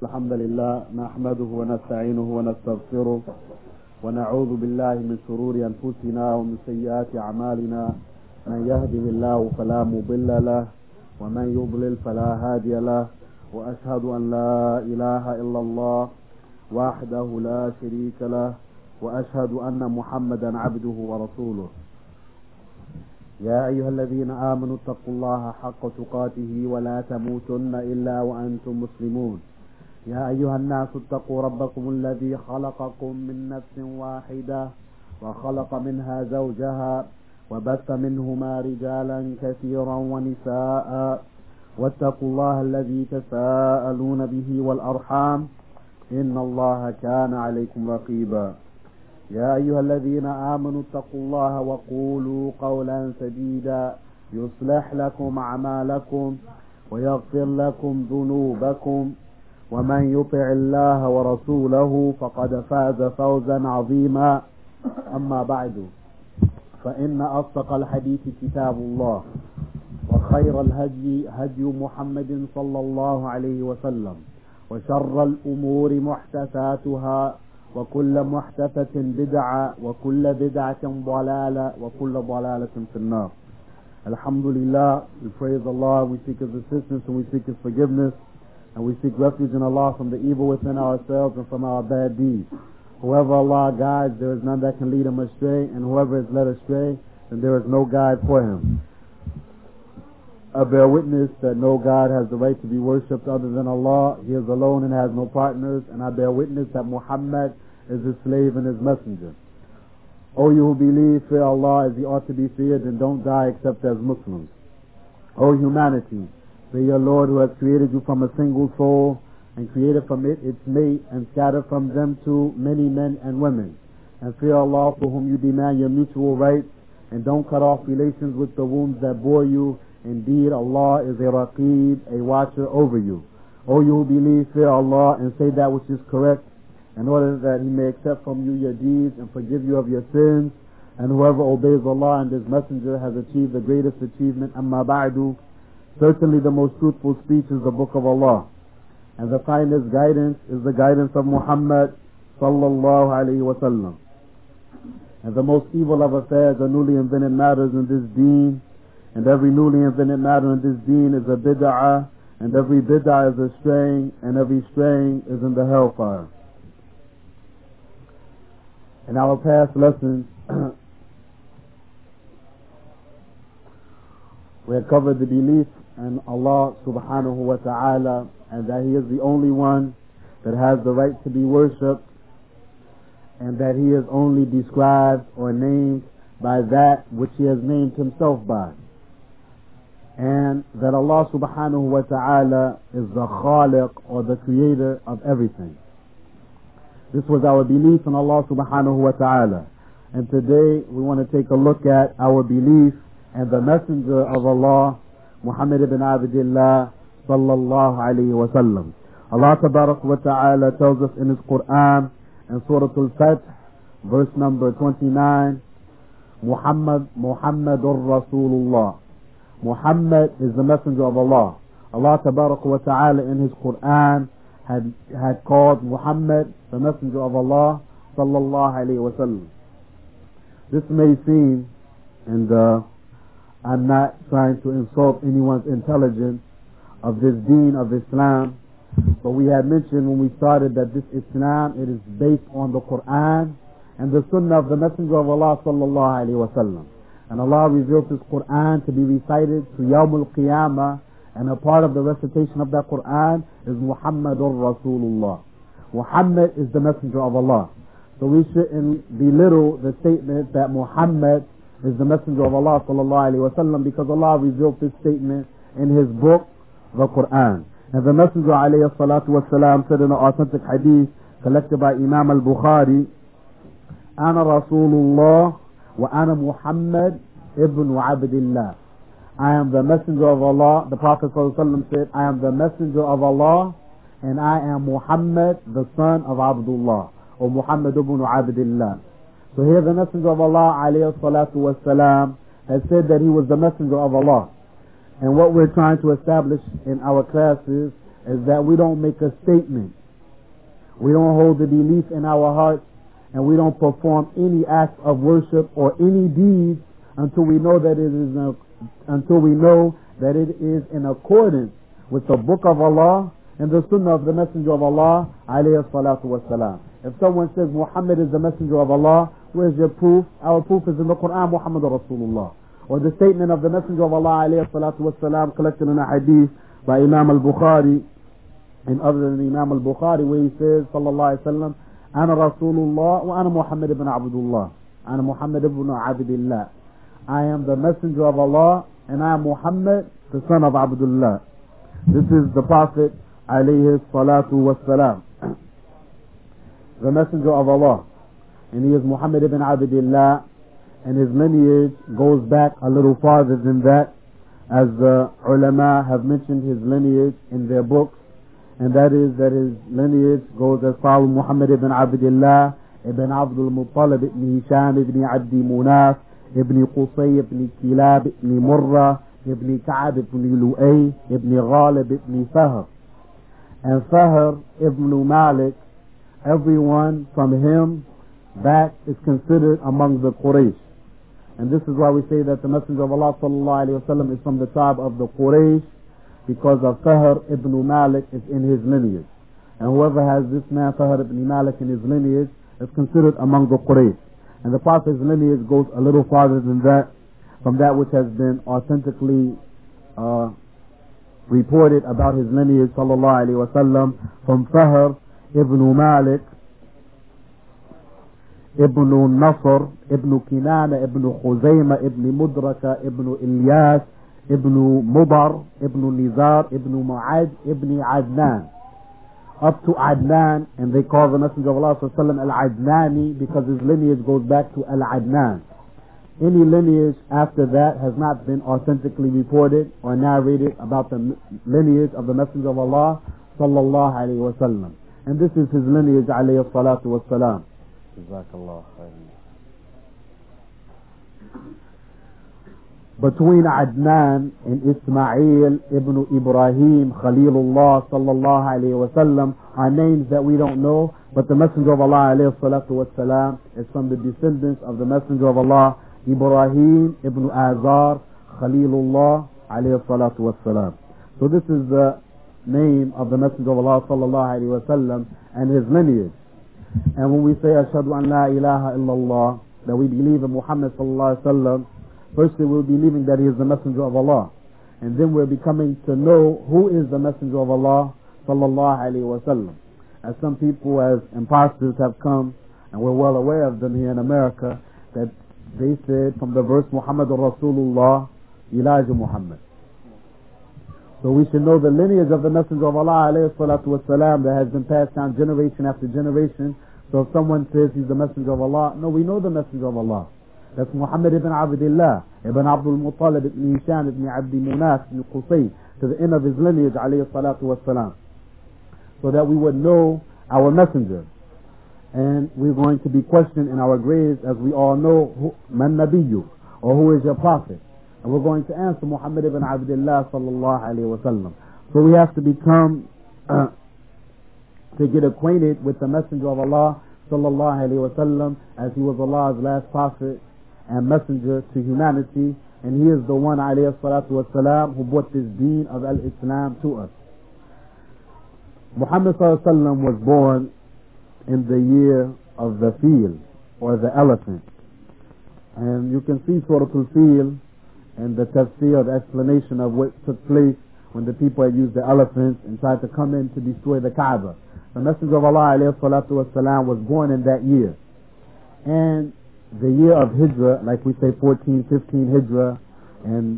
الحمد لله نحمده ونستعينه ونستغفره ونعوذ بالله من شرور أنفسنا ومن سيئات أعمالنا. من يهده الله فلا مضل له ومن يضلل فلا هادي له، وأشهد أن لا إله إلا الله وحده لا شريك له، وأشهد أن محمدا عبده ورسوله. يا أيها الذين آمنوا اتقوا الله حق تقاته ولا تموتن إلا وأنتم مسلمون. يا أيها الناس اتقوا ربكم الذي خلقكم من نفس واحدة وخلق منها زوجها وبث منهما رجالا كثيرا ونساء، واتقوا الله الذي تساءلون به والأرحام إن الله كان عليكم رقيبا. يا أيها الذين آمنوا اتقوا الله وقولوا قولا سديدا يصلح لكم أعمالكم ويغفر لكم ذنوبكم، ومن يطع الله ورسوله فقد فاز فوزا عظيما. أما بعد، فإن أصدق الحديث كتاب الله، وخير الهدي هدي محمد صلى الله عليه وسلم، وشر الأمور محدثاتها، وكل محدثة بدعة، وكل بدعة ضلالة، وكل ضلالة في النار. Alhamdulillah, we praise Allah, we seek His assistance and we seek His forgiveness, and we seek refuge in Allah from the evil within ourselves and from our bad deeds. Whoever Allah guides, there is none that can lead him astray, and whoever is led astray, then there is no guide for him. I bear witness that no God has the right to be worshipped other than Allah. He is alone and has no partners, and I bear witness that Muhammad is His slave and His messenger. O you who believe, fear Allah as He ought to be feared, and don't die except as Muslims. O humanity, fear your Lord who has created you from a single soul, and created from it its mate, and scattered from them too many men and women. And fear Allah for whom you demand your mutual rights, and don't cut off relations with the wombs that bore you. Indeed, Allah is a Raqib, a watcher over you. O you who believe, fear Allah and say that which is correct, in order that He may accept from you your deeds and forgive you of your sins. And whoever obeys Allah and His Messenger has achieved the greatest achievement. Amma ba'du, certainly the most truthful speech is the Book of Allah, and the finest guidance is the guidance of Muhammad sallallahu alayhi wa sallam. And the most evil of affairs are newly invented matters in this deen, and every newly invented matter in this deen is a bid'ah, and every bid'ah is a straying, and every straying is in the hellfire. In our past lessons, we have covered the belief in Allah subhanahu wa ta'ala, and that He is the only one that has the right to be worshipped, and that He is only described or named by that which He has named Himself by, and that Allah subhanahu wa ta'ala is the Khaliq, or the creator of everything. This was our belief in Allah subhanahu wa ta'ala, and today we want to take a look at our belief in the messenger of Allah, Muhammad ibn Abdullah sallallahu alayhi wa sallam. Allah tabarak wa ta'ala tells us in His Quran in Surah Al-Fath, verse number 29, Muhammadur Rasulullah. Muhammad is the messenger of Allah. Allah tabarak wa ta'ala in His Quran had called Muhammad the messenger of Allah sallallahu alayhi wa sallam. This may seem, and I'm not trying to insult anyone's intelligence of this deen of Islam, but we had mentioned when we started that this Islam, it is based on the Quran and the Sunnah of the Messenger of Allah sallallahu alayhi wa sallam. And Allah revealed His Quran to be recited to Yawm al-Qiyamah, and a part of the recitation of that Quran is Muhammadur Rasulullah. Muhammad is the messenger of Allah. So we shouldn't belittle the statement that Muhammad is the messenger of Allah sallallahu alayhi wa sallam, because Allah revealed this statement in His book, the Quran. And the messenger alayhi salatu wasalam said in an authentic hadith collected by Imam al-Bukhari, Ana Rasulullah wa ana Muhammad ibn Abdullah. I am the messenger of Allah. The Prophet sallallahu alayhi wa sallam said, I am the messenger of Allah, and I am Muhammad, the son of Abdullah, or Muhammad ibn Abdullah. So here the messenger of Allah alayhi salatu wasalam has said that he was the messenger of Allah. And what we're trying to establish in our classes is that we don't make a statement. We don't hold the belief in our hearts, and we don't perform any act of worship or any deeds until we know that it is in accordance with the Book of Allah and the Sunnah of the Messenger of Allah alayhi salatu wassalam. If someone says Muhammad is the Messenger of Allah, where's your proof? Our proof is in the Quran, Muhammad Rasulullah. Or the statement of the Messenger of Allah alayhi salatu wassalam collected in a hadith by Imam al-Bukhari and other than Imam al-Bukhari, where he says sallallahu alayhi wa sallam, Ana Rasulullah wa ana Muhammad ibn Abdullah. Ana Muhammad ibn Abdullah. I am the Messenger of Allah and I am Muhammad, the son of Abdullah. This is the Prophet alayhi salatu wassalam, the Messenger of Allah, and he is Muhammad ibn Abdullah, and his lineage goes back a little farther than that, as the ulama have mentioned his lineage in their books, and that is that his lineage goes as follows: Muhammad ibn Abdullah ibn Abdul Muttalib ibn Hisham ibn Abdi Munaf ibn Qusay ibn Kilab ibn Murrah ibn Ka'ab ibn Lu'ay ibn Ghalib ibn Fahr. And Fahr ibn Malik, everyone from him back is considered among the Quraysh. And this is why we say that the Messenger of Allah sallallahu alayhi wa sallam is from the tribe of the Quraysh, because of Fahr ibn Malik is in his lineage. And whoever has this man Fahr ibn Malik in his lineage is considered among the Quraysh. And the Prophet's lineage goes a little farther than that, from that which has been authentically reported about his lineage sallallahu alayhi wa sallam, from Fahr ibn Malik ibn Nasr ibn Kinana ibn Khuzayma ibn Mudraka ibn Ilyas ibn Mudar ibn Nizar ibn Mu'ad ibn Adnan, up to Adnan. And they call the Messenger of Allah sallallahu alayhi wa sallam Al-Adnani because his lineage goes back to Al-Adnan. Any lineage after that has not been authentically reported or narrated about the lineage of the Messenger of Allah sallallahu alayhi wa sallam. And this is his lineage alayhi salatu wa salam. Jazakallah khairan. Between Adnan and Ismail ibn Ibrahim Khalilullah sallallahu alayhi wa sallam are names that we don't know, but the Messenger of Allah alayhi salatu wa salam is from the descendants of the Messenger of Allah Ibrahim ibn Azar Khalilullah alayhi salatu wa salam. So this is the name of the Messenger of Allah sallallahu alayhi wa sallam and his lineage. And when we say Ashhadu an la ilaha illallah, that we believe in Muhammad sallallahu alayhi wa sallam, firstly we're believing that he is the Messenger of Allah, and then we're becoming to know who is the Messenger of Allah sallallahu alayhi wa sallam. As some people as imposters have come, and we're well aware of them here in America, that they said from the verse Muhammadur Rasulullah, Elijah Muhammad. So we should know the lineage of the Messenger of Allah alayhi salatu wasalam that has been passed down generation after generation. So if someone says he's the Messenger of Allah, no, we know the Messenger of Allah. That's Muhammad ibn Abdullah ibn Abdul Muttalib ibn Hisham ibn Abdi Munaf ibn Qusay, to the end of his lineage alayhi salatu wasalam, so that we would know our messenger. And we're going to be questioned in our graves, as we all know, Man Nabiyyu, or who is your prophet? And we're going to answer Muhammad ibn Abdullah sallallahu alayhi wa sallam. So we have to become, to get acquainted with the Messenger of Allah sallallahu alayhi wa sallam, as he was Allah's last prophet and messenger to humanity. And he is the one alayhi salatu wa salam who brought this deen of al-Islam to us. Muhammad sallallahu alayhi wa sallam was born in the year of the fil, or the elephant. And you can see Surah Al-Fil and the tafsir, the explanation of what took place when the people had used the elephants and tried to come in to destroy the Kaaba. The Messenger of Allah alayhi salatu wasalam was born in that year. And the year of Hijrah, like we say 1415 Hijrah and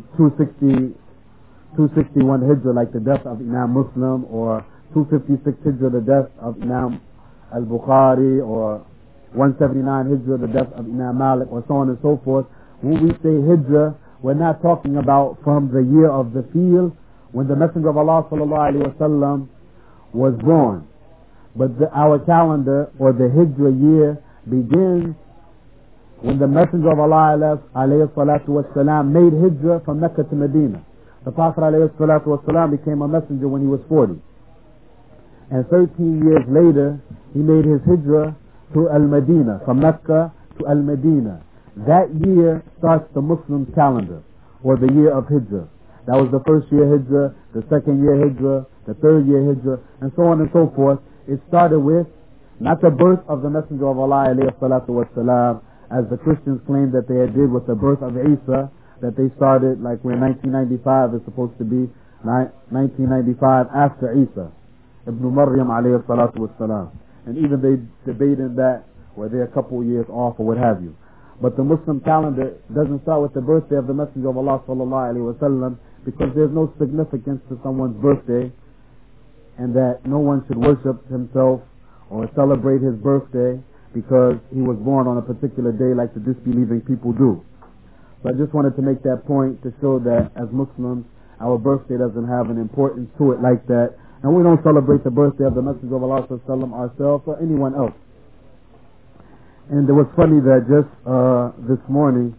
261 Hijrah, like the death of Imam Muslim, or 256 Hijrah, the death of Imam Al-Bukhari, or 179 Hijrah, the death of Imam Malik, or so on and so forth. When we say Hijrah, we're not talking about from the year of the field when the Messenger of Allah sallallahu alaihi wasallam was born, but our calendar, or the Hijrah year, begins when the Messenger of Allah alayhi salatu wasalam made Hijrah from Mecca to Medina. The Prophet alayhi salatu wasalam became a messenger when he was 40. And 13 years later, he made his hijrah to Al-Madinah, from Mecca to Al-Madinah. That year starts the Muslim calendar, or the year of hijrah. That was the first year hijrah, the second year hijrah, the third year hijrah, and so on and so forth. It started with not the birth of the Messenger of Allah alayhi salatu wasalam, as the Christians claimed that they did with the birth of Isa, that they started like when 1995 is supposed to be 1995 after Isa ibn Maryam alayhi salatu wasalam. And even they debated that, were they a couple years off or what have you. But the Muslim calendar doesn't start with the birthday of the Messenger of Allah sallallahu alayhi wasallam, because there's no significance to someone's birthday, and that no one should worship himself or celebrate his birthday because he was born on a particular day like the disbelieving people do. So I just wanted to make that point to show that as Muslims, our birthday doesn't have an importance to it like that, and we don't celebrate the birthday of the Messenger of Allah sallallahu ourselves or anyone else. And it was funny that just this morning,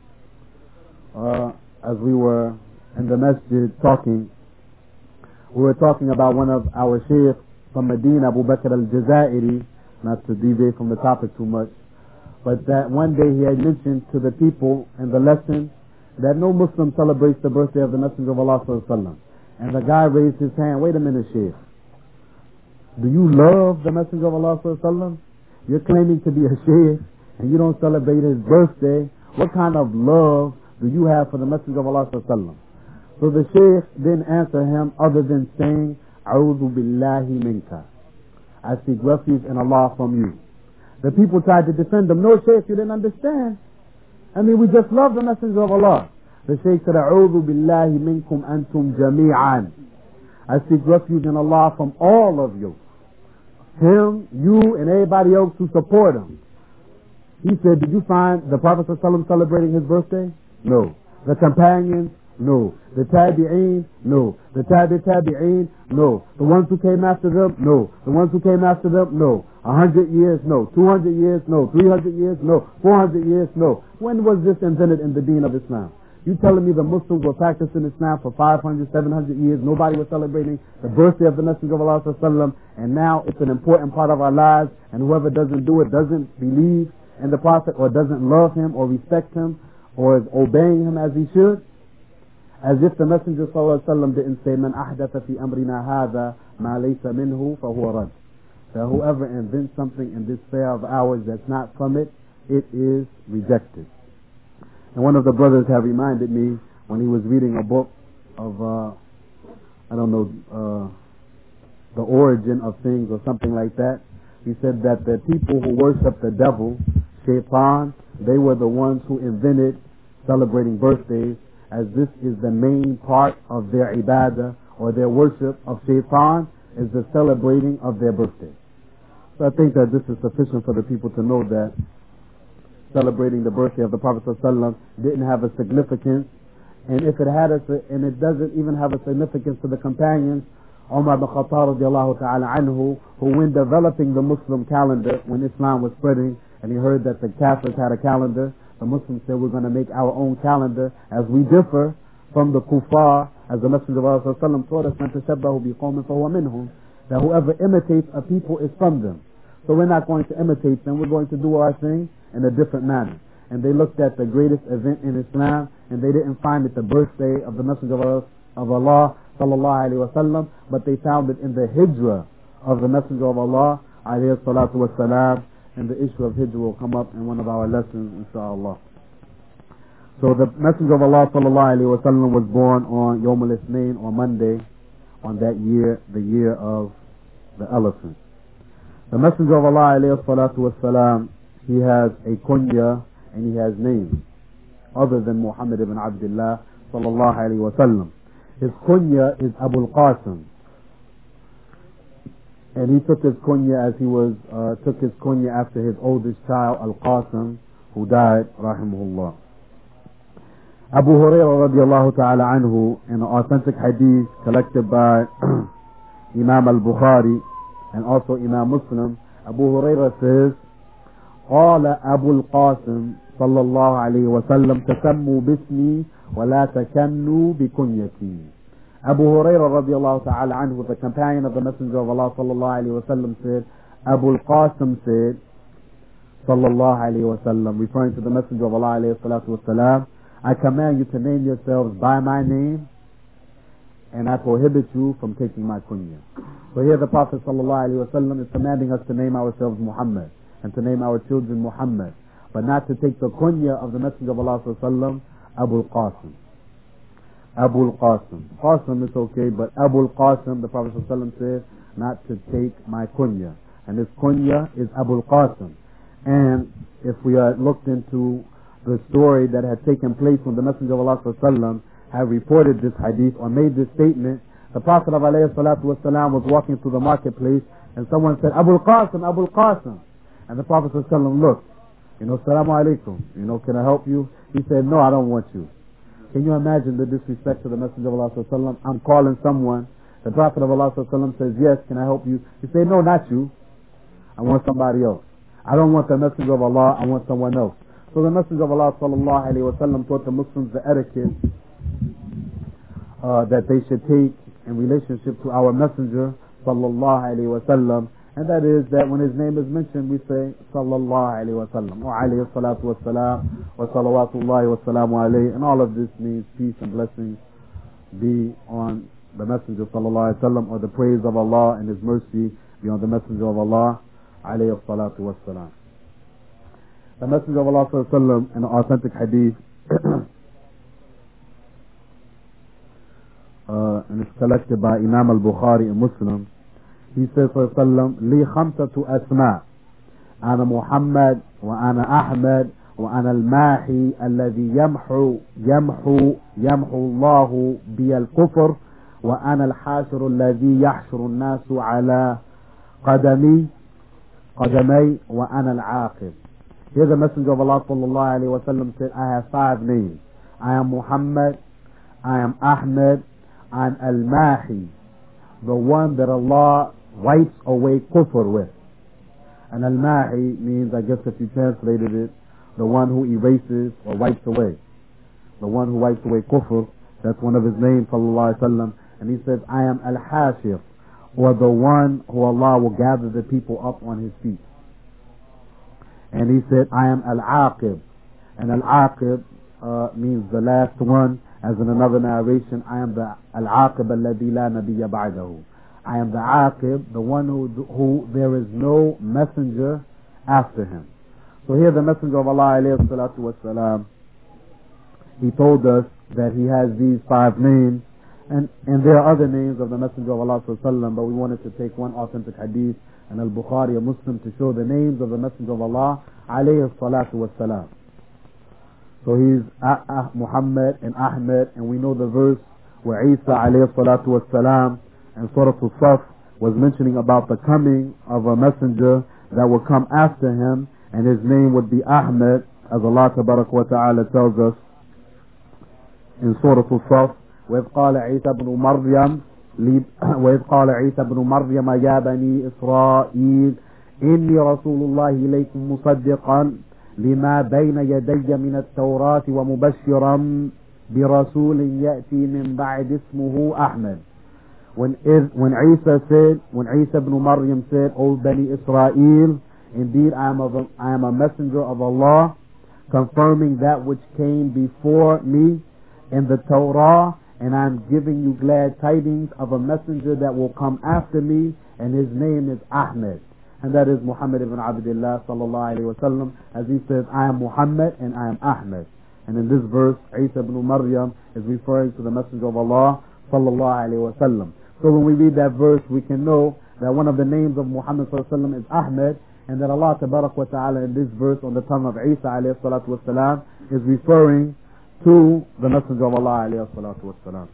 as we were in the masjid talking, we were talking about one of our shaykh from Medina, Abu Bakr al-Jazairi, not to deviate from the topic too much, but that one day he had mentioned to the people in the lesson that no Muslim celebrates the birthday of the Messenger of Allah sallallahu alaihi wasallam. And the guy raised his hand, wait a minute, shaykh, do you love the Messenger of Allah sallallahu alaihi wasallam? You're claiming to be a shaykh and you don't celebrate his birthday. What kind of love do you have for the Messenger of Allah sallallahu alaihi wasallam? So the shaykh didn't answer him other than saying, A'udhu billahi minka, I seek refuge in Allah from you. The people tried to defend him. No, shaykh, you didn't understand. I mean, we just love the Messenger of Allah. The shaykh said, A'udhu billahi minkum antum jami'an, I seek refuge in Allah from all of you. Him, you, and everybody else who support him. He said, did you find the Prophet ﷺ celebrating his birthday? No. The companions? No. The tabi'een? No. The tabi'een? No. The ones who came after them? No. The ones who came after them? No. 100 years? No. 200 years? No. 300 years? No. 400 years? No. When was this invented in the deen of Islam? You telling me the Muslims were practicing Islam for 500, 700 years, nobody was celebrating the birthday of the Messenger of Allah sallallahu alaihi wasallam, and now it's an important part of our lives, and whoever doesn't do it doesn't believe in the Prophet, or doesn't love him, or respect him, or is obeying him as he should? As if the Messenger sallallahu alaihi wasallam didn't say, Man ahdatha fi amrina hadha ma laysa minhu fahuwa rad. That whoever invents something in this fair of ours that's not from it, it is rejected. And one of the brothers had reminded me when he was reading a book of, the origin of things or something like that. He said that the people who worship the devil, Shaitan, they were the ones who invented celebrating birthdays, as this is the main part of their ibadah or their worship of Shaitan, is the celebrating of their birthday. So I think that this is sufficient for the people to know that celebrating the birthday of the Prophet ﷺ didn't have a significance, and if it had and it doesn't even have a significance to the companions, Umar ibn Khattab radiallahu ta'ala anhu, who when developing the Muslim calendar, when Islam was spreading, and he heard that the Catholics had a calendar, the Muslims said, we're going to make our own calendar, as we differ from the kuffar, as the Messenger of Allah sallallahu alaihi wasallam taught us, Man tashabbahu biqawmin fahuwa minhum, that whoever imitates a people is from them. So we're not going to imitate them, we're going to do our thing in a different manner. And they looked at the greatest event in Islam, and they didn't find it the birthday of the Messenger of Allah sallallahu alaihi wasallam, but they found it in the hijrah of the Messenger of Allah alayhi salatu wasalam. And the issue of hijrah will come up in one of our lessons, inshallah. So the Messenger of Allah sallallahu alaihi wasallam was born on Yawm al-Ithnain, on Monday, on that year, the year of the elephant. The Messenger of Allah alayhi salatu wasalam, he has a kunya and he has names other than Muhammad ibn Abdullah sallallahu alaihi wasallam. His kunya is Abu al-Qasim, and he took his kunya as he was took his kunya after his oldest child Al-Qasim, who died rahimahullah. Abu Hurairah radiallahu ta'ala anhu, in an authentic hadith collected by Imam al-Bukhari and also Imam Muslim, Abu Hurairah says, قال أبو القاسم صلى الله عليه وسلم تسموا باسمي ولا تكنوا بكنيتي. Abu Hurairah radiallahu ta'ala anhu, the companion of the Messenger of Allah sallallahu alayhi wa sallam, said, Abu al-Qasim said, sallallahu alayhi wa sallam, referring to the Messenger of Allah alayhi salatu wa salam, I command you to name yourselves by my name, and I prohibit you from taking my kunya. So here the Prophet sallallahu alayhi wa sallam is commanding us to name ourselves Muhammad, and to name our children Muhammad, but not to take the kunya of the Messenger of Allah sallallahu alayhi wa sallam, Abu al-Qasim. Abu al-Qasim. Qasim is okay, but Abu al-Qasim, the Prophet sallallahu alayhi wa sallam said, not to take my kunya. And his kunya is Abu al-Qasim. And if we looked into the story that had taken place when the Messenger of Allah sallallahu alayhi wa sallam had reported this hadith or made this statement, the Prophet of alayhi salatu wasalam was walking through the marketplace and someone said, Abu al-Qasim, Abu al-Qasim. And the Prophet sallallahu alayhi wa sallam looked, Assalamu alaikum, can I help you? He said, no, I don't want you. Can you imagine the disrespect to the Messenger of Allah sallallahu alayhi wa sallam? I'm calling someone. The Prophet of Allah sallallahu alayhi wa sallam says, yes, can I help you? He said, no, not you. I want somebody else. I don't want the Messenger of Allah, I want someone else. So the Messenger of Allah sallallahu alayhi wa sallam taught the Muslims the etiquette that they should take in relationship to our Messenger sallallahu alayhi wa sallam, and that is that when his name is mentioned we say sallallahu alayhi wa sallam wa alayhi salatu wa salam wa salawatullahi wa salamu alayhi, and all of this means peace and blessings be on the Messenger sallallahu alayhi wa sallam, or the praise of Allah and his mercy be on the Messenger of Allah alayhi salatu wa salam. The Messenger of Allah sallallahu alayhi wa sallam in an authentic hadith and it's collected by Imam al-Bukhari and Muslim, he says sallallahu alayhi wa sallam, li khamsatu asma, ana Muhammad wa ana Ahmad wa ana al-Mahi alladhi yamhu Allahu bi al-kufr wa ana al-hashir alladhi yahshuru an-nasu ala qadamay wa ana al-aqib. Here the Messenger of Allah sallallahu alayhi wa sallam said, I have 5 names. I am Muhammad, I am Ahmed, I'm Al-Mahi, the one that Allah wipes away kufr with. And Al-Mahi means, I guess if you translated it, the one who erases or wipes away. The one who wipes away kufr, that's one of his names, sallallahu alayhi wa sallam. And he says, I am Al-Hashir, or the one who Allah will gather the people up on his feet. And he said, I am Al-Aqib. And Al-Aqib means the last one. As in another narration, I am the Al-Aqib alladhi la nabiyya ba'dahu. I am the Aqib, the one who there is no messenger after him. So here the Messenger of Allah alayhi salatu wasalam, he told us that he has these 5 names, and there are other names of the Messenger of Allah sallallahu alayhi wa sallam, but we wanted to take one authentic hadith and Al-Bukhari and Muslim to show the names of the Messenger of Allah alayhi salatu wasalam. So he's Muhammad and Ahmed, and we know the verse where Isa alayhi salatu wasalam in Surah Al-Saf was mentioning about the coming of a messenger that will come after him, and his name would be Ahmed, as Allah tabarak wa ta'ala tells us in Surah Al-Saf, وإذ قال عيسى بن مريم وإذ قال عيسى بن مريم يا بني إسرائيل إني رسول الله إليكم مصدقا لما بين يدي من التوراة ومبشرا برسول يأتي من بعد اسمه أحمد. When Isa ibn Maryam said, O Bani Israel, indeed I am a messenger of Allah, confirming that which came before me in the Torah, and I'm giving you glad tidings of a messenger that will come after me, and his name is Ahmed. And that is Muhammad ibn Abdullah sallallahu alayhi wa sallam, as he says, I am Muhammad and I am Ahmed. And in this verse, Isa ibn Maryam is referring to the Messenger of Allah sallallahu alayhi wa sallam. So when we read that verse, we can know that one of the names of Muhammad sallallahu alayhi wa sallam is Ahmed, and that Allah tabarak wa ta'ala in this verse on the tongue of Isa alayhi salatu wa salam is referring to the Messenger of Allah alayhi salatu wa salam.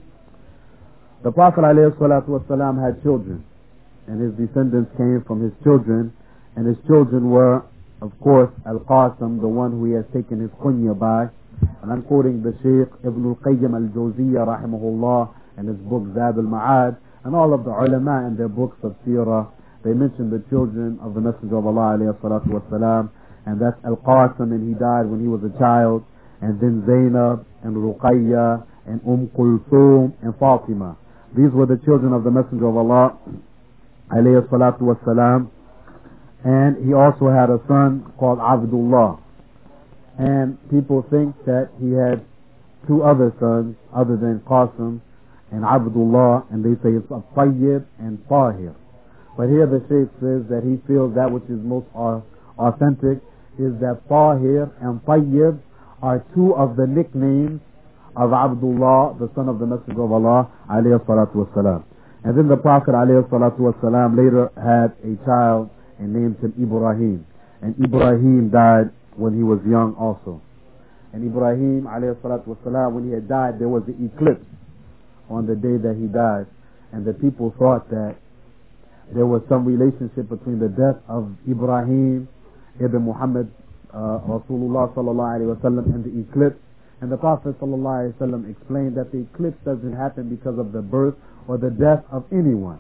The Prophet alayhi salatu wa salam had children, and his descendants came from his children, and his children were, of course, Al-Qasim, the one who he has taken his kunya by. And I'm quoting the Shaykh Ibn al-Qayyim al-Jawziyya rahimahullah in his book Zad al-Ma'ad, and all of the ulama in their books of seerah, they mention the children of the Messenger of Allah alayhi salatu wasalam, and that's Al-Qasim, and he died when he was a child, and then Zainab and Ruqayya and Kulthum and Fatima. These were the children of the Messenger of Allah, alayhi salatu wassalam. And he also had a son called Abdullah. And people think that he had two other sons other than Qasim and Abdullah, and they say it's Tayyib and Tahir. But here the Shaykh says that he feels that which is most authentic is that Tahir and Tayyib are two of the nicknames of Abdullah, the son of the Messenger of Allah, alayhi salatu wassalam. And then the Prophet alayhi salatu wassalam later had a child and named him Ibrahim. And Ibrahim died when he was young also. And Ibrahim alayhi salatu wasalam, when he had died, there was an eclipse on the day that he died. And the people thought that there was some relationship between the death of Ibrahim ibn Muhammad Rasulullah sallallahu alayhi wasallam and the eclipse. And the Prophet sallallahu alayhi wasallam explained that the eclipse doesn't happen because of the birth or the death of anyone.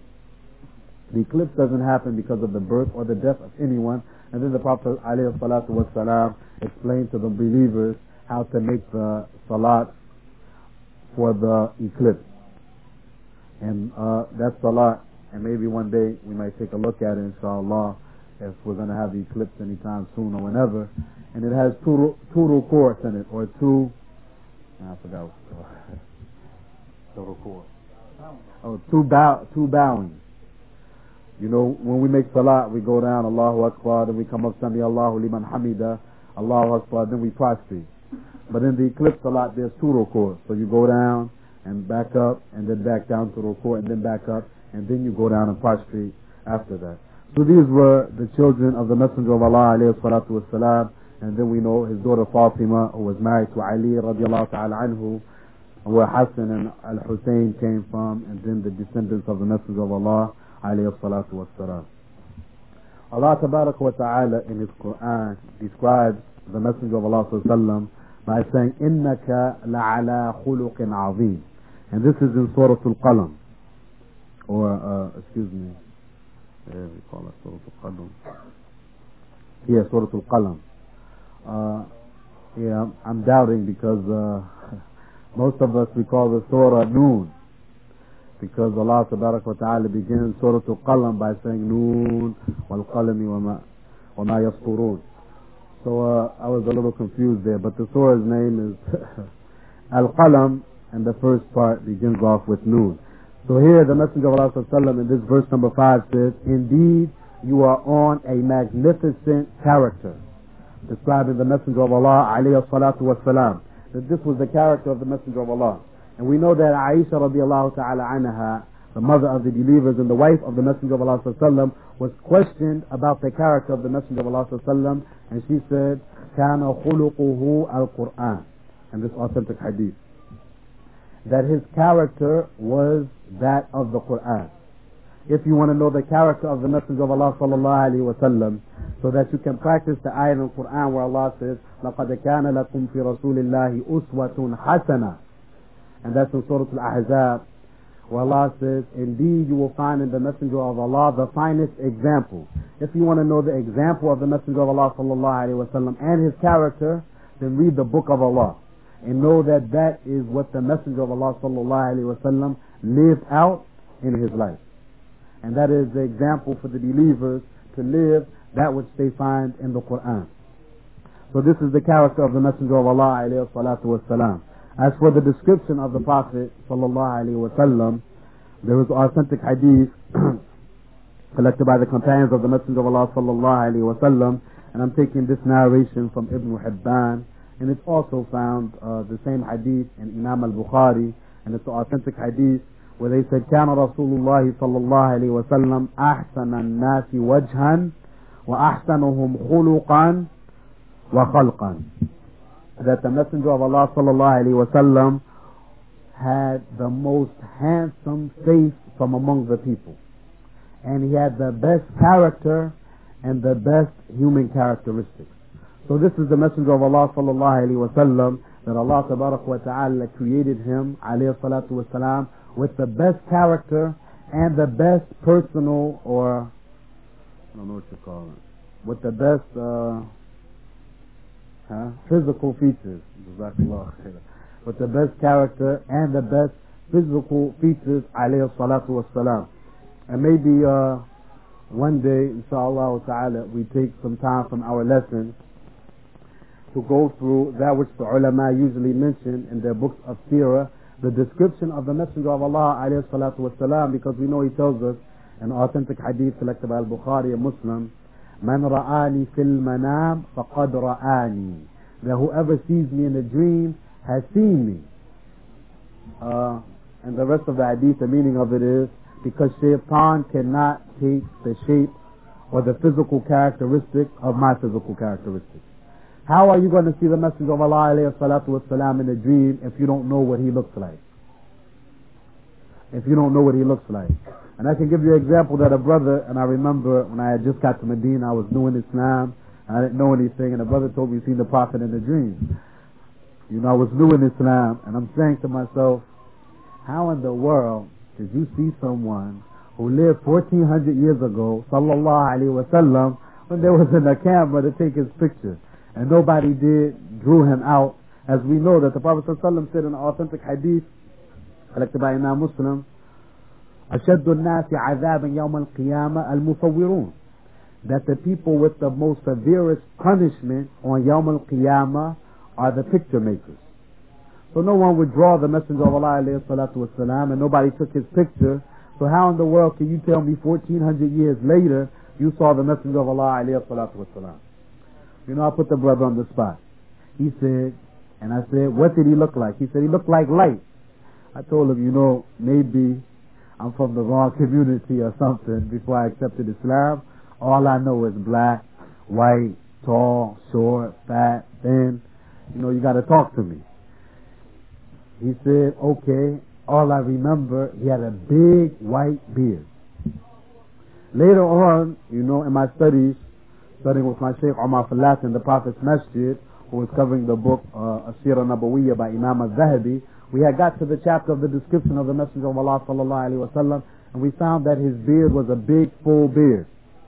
The eclipse doesn't happen because of the birth or the death of anyone. And then the Prophet ﷺ explained to the believers how to make the salat for the eclipse. And that salat, and maybe one day we might take a look at it, inshallah, if we're going to have the eclipse anytime soon or whenever. And it has two rukus in it, or I forgot the rukus. Oh, two bowing. You know, when we make salat, we go down, Allahu Akbar, then we come up, Sami Allahu liman hamida, Allahu Akbar, then we prostrate. But in the eclipse salat, there's two rukus. So you go down and back up, and then back down to ruku, and then back up, and then you go down and prostrate after that. So these were the children of the Messenger of Allah, alayhi salatu wassalam. And then we know his daughter Fatima, who was married to Ali radiallahu ta'ala anhu, where Hassan and Al-Hussein came from, and then the descendants of the Messenger of Allah, alayhi salatu wassalam. Allah tabarak wa ta'ala in his Quran describes the Messenger of Allah sallallahu by saying, innaka la'ala khuluqin azim. And this is in Surah Al-Qalam, or we call it Surah Al-Qalam. Yeah, Surah Al-Qalam. I'm doubting because most of us, we call the Surah Noon, because Allah tabarak wa ta'ala begins Surah Al-Qalam by saying Noon wal qalami wa ma yasturun. So I was a little confused there, but the surah's name is Al-Qalam, and the first part begins off with Noon. So here the Messenger of Allah sallallahu in this verse number 5 says, indeed you are on a magnificent character, describing the Messenger of Allah alayhi salatu wassalam, that this was the character of the Messenger of Allah. And we know that Aisha radiallahu ta'ala anha, the mother of the believers and the wife of the Messenger of Allah sallallahu was questioned about the character of the Messenger of Allah sallallahu, and she said, kana khuluquhu al-Qur'an, and this authentic hadith, that his character was that of the Qur'an. If you want to know the character of the Messenger of Allah sallallahu alaihi wasallam, so that you can practice the ayah in the Quran where Allah says, لَقَدْ كَانَ لَكُمْ فِي رَسُولِ اللَّهِ أُسْوَةٌ حَسَنَةٌ, and that's in Surah Al-Ahzab, where Allah says, indeed you will find in the Messenger of Allah the finest example. If you want to know the example of the Messenger of Allah sallallahu alaihi wasallam and his character, then read the Book of Allah and know that that is what the Messenger of Allah sallallahu alaihi wasallam lived out in his life. And that is the example for the believers to live that which they find in the Quran. So this is the character of the Messenger of Allah alayhi salatu wassalam. As for the description of the Prophet sallallahu alayhi wasallam, there is authentic hadith collected by the companions of the Messenger of Allah sallallahu alayhi wasallam, and I'm taking this narration from Ibn Hibban, and it's also found the same hadith in Imam al-Bukhari, and it's an authentic hadith where they said, كان رسول الله صلى الله عليه وسلم أحسن الناس وجها وأحسنهم خلقا وخلقا. That the Messenger of Allah صلى الله عليه وسلم had the most handsome face from among the people, and he had the best character and the best human characteristics. So this is the Messenger of Allah صلى الله عليه وسلم, that Allah tabarak wa ta'ala created him alayhi salatu wasalam with the best character and the best personal, or I don't know what you call it, with the best physical features. with the best character and the best physical features, alayhi salatu wassalam. And maybe one day, inshallah ta'ala, we take some time from our lessons to go through that which the ulama usually mention in their books of seerah, the description of the Messenger of Allah alayhi salatu wasalam, because we know he tells us in authentic hadith collected by Al-Bukhari and Muslim, Man ra'ani fil manam faqad ra'ani, that whoever sees me in a dream has seen me. And the rest of the hadith, the meaning of it is, because shaitan cannot take the shape or the physical characteristic of my physical characteristics. How are you going to see the Messenger of Allah alayhi salatu wasalam in a dream if you don't know what he looks like? If you don't know what he looks like. And I can give you an example that a brother, and I remember when I had just got to Medina, I was new in Islam, and I didn't know anything, and a brother told me he'd seen the Prophet in a dream. You know, I was new in Islam, and I'm saying to myself, how in the world did you see someone who lived 1400 years ago, sallallahu alayhi wa sallam, when there wasn't a camera to take his picture? And nobody drew him out, as we know that the Prophet ﷺ said in an authentic hadith collected by Imam Muslim, أشد الناس عذابا يوم القيامة المصورون, that the people with the most severest punishment on Yawm al-Qiyamah are the picture makers. So no one would draw the Messenger of Allah alayhi salatu wasalam, and nobody took his picture. So how in the world can you tell me 1400 years later you saw the Messenger of Allah alayhi salatu wasalam? You know, I put the brother on the spot. He said, and I said, what did he look like? He said, he looked like light. I told him, you know, maybe I'm from the wrong community or something before I accepted Islam. All I know is black, white, tall, short, fat, thin. You know, you got to talk to me. He said, okay. All I remember, he had a big white beard. Later on, you know, in my studies, studying with my Shaykh Umar Falat in the Prophet's Masjid, who was covering the book As-Sirah Nabawiyya by Imam al-Zahabi, we had got to the chapter of the description of the Messenger of Allah sallallahu alaihi wasallam, and we found that his beard was a big full beard,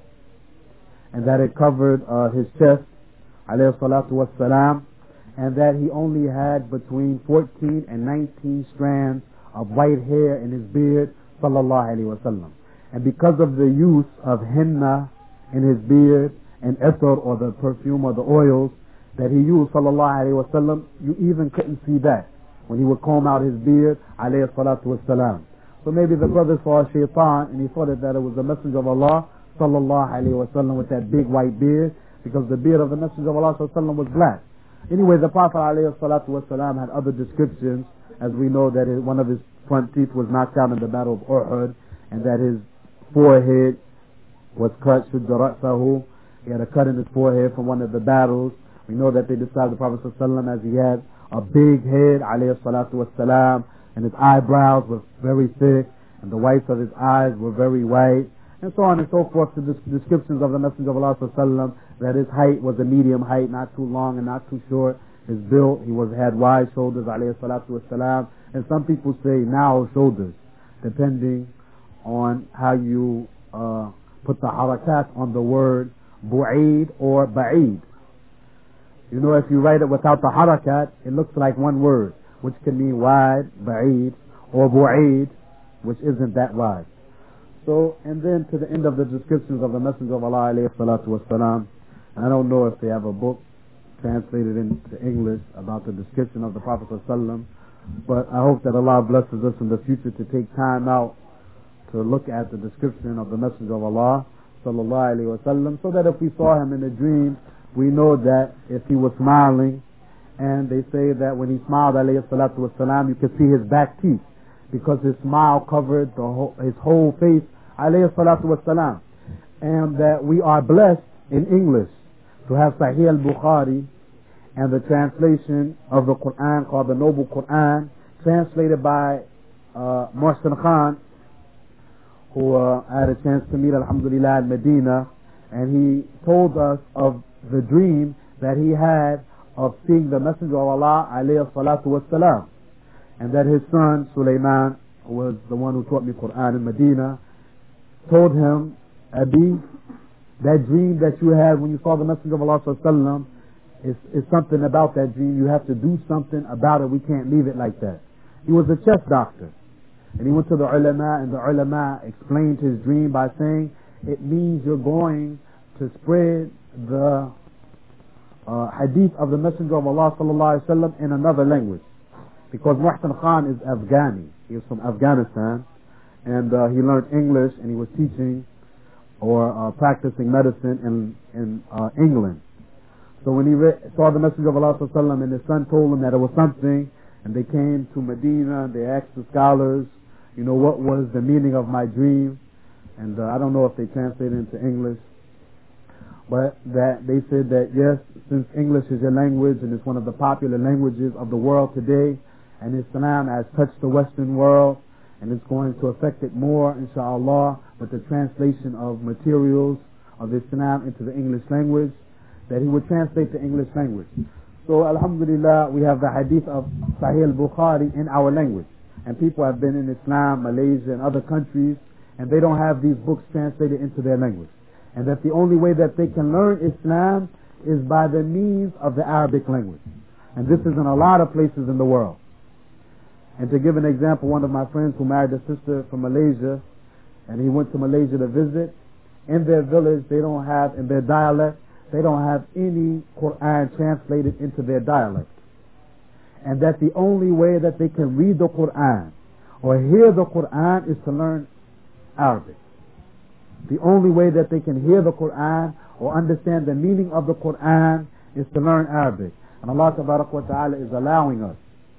and that it covered his chest alayhi salatu wassalam, and that he only had between 14 and 19 strands of white hair in his beard sallallahu alaihi wasallam. And because of the use of henna in his beard and ethar, or the perfume or the oils that he used sallallahu alaihi wasallam, you even couldn't see that when he would comb out his beard alayhi salatu wassalam. So maybe the brother saw a shaitan and he thought that it was the Messenger of Allah sallallahu alaihi wasallam with that big white beard, because the beard of the Messenger of Allah sallallahu alaihi wasallam was black. Anyway, the Prophet alayhi salatu wassalam had other descriptions, as we know that one of his front teeth was knocked out in the battle of Uhud, and that his forehead was cut, shudda ra'sahu. He had a cut in his forehead from one of the battles. We know that they described the Prophet ﷺ as he had a big head, alayhi salatu wassalam, and his eyebrows were very thick, and the whites of his eyes were very white, and so on and so forth. The descriptions of the Messenger of Allah ﷺ, that his height was a medium height, not too long and not too short. His build, had wide shoulders, alayhi salatu wassalam, and some people say narrow shoulders, depending on how you put the harakat on the word bu'eed or ba'eed. You know, if you write it without the harakat, it looks like one word, which can mean wide, ba'eed, or bu'eed, which isn't that wide. So, and then to the end of the descriptions of the Messenger of Allah alayhi salatu wassalam, I don't know if they have a book translated into English about the description of the Prophet sallallahu, but I hope that Allah blesses us in the future to take time out to look at the description of the Messenger of Allah sallallahu alaihi wasallam, so that if we saw him in a dream, we know that if he was smiling, and they say that when he smiled alayhi salatu wasalam, you could see his back teeth, because his smile covered his whole face alayhi salatu wasalam. And that we are blessed in English to have Sahih al-Bukhari and the translation of the Quran called the Noble Quran, translated by Muhsin Khan, who I had a chance to meet, alhamdulillah, in Medina, and he told us of the dream that he had of seeing the Messenger of Allah alayhi salatu wassalam, and that his son Sulaiman, who was the one who taught me Quran in Medina, told him, Abi, that dream that you had when you saw the Messenger of Allah sallallahu alaihi wasallam, It's something about that dream. You have to do something about it. We can't leave it like that. He was a chest doctor. And he went to the ulama, and the ulama explained his dream by saying, it means you're going to spread the hadith of the Messenger of Allah sallallahu alaihi wasallam in another language. Because Muhsin Khan is Afghani. He is from Afghanistan. And he learned English, and he was teaching or practicing medicine in England. So when he saw the Messenger of Allah sallallahu alaihi wasallam, and his son told him that it was something, and they came to Medina, and they asked the scholars, what was the meaning of my dream? And I don't know if they translated into English, but that they said that yes, since English is your language and it's one of the popular languages of the world today, and Islam has touched the Western world, and it's going to affect it more, inshallah, with the translation of materials of Islam into the English language, that he would translate the English language. So alhamdulillah, we have the hadith of Sahih al-Bukhari in our language. And people have been in Islam, Malaysia, and other countries, and they don't have these books translated into their language. And that the only way that they can learn Islam is by the means of the Arabic language. And this is in a lot of places in the world. And to give an example, one of my friends who married a sister from Malaysia, and he went to Malaysia to visit, in their village, they don't have, in their dialect, they don't have any Quran translated into their dialect. And that the only way that they can read the Quran or hear the Quran is to learn Arabic. The only way that they can hear the Quran or understand the meaning of the Quran is to learn Arabic. And Allah Tabarak wa Ta'ala is allowing us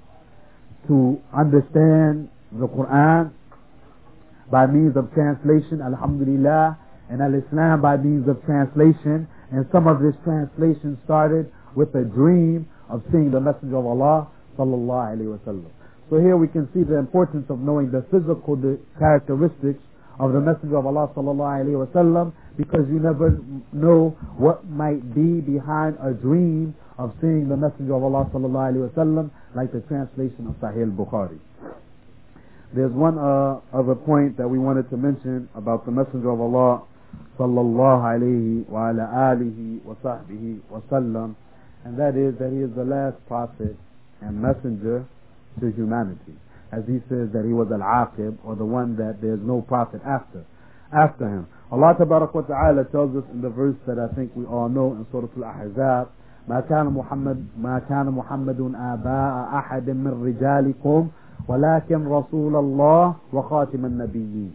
to understand the Quran by means of translation, alhamdulillah, and al-Islam by means of translation. And some of this translation started with a dream of seeing the Messenger of Allah sallallahu alaihi wasallam. So here we can see the importance of knowing the physical characteristics of the Messenger of Allah sallallahu alaihi wasallam, because you never know what might be behind a dream of seeing the Messenger of Allah sallallahu alaihi wasallam, like the translation of Sahih al-Bukhari. There's one other point that we wanted to mention about the Messenger of Allah sallallahu alaihi wa ala alihi wa sahbihi wa sallam, and that is that he is the last prophet and messenger to humanity. As he says that he was al-aqib, or the one that there's no prophet after him. Allah Tabarak wa Ta'ala tells us in the verse that I think we all know in Surah Al-Ahzab, ما كان محمد آباء أحد من رجالكم ولكن رسول الله وخاتم النبيين.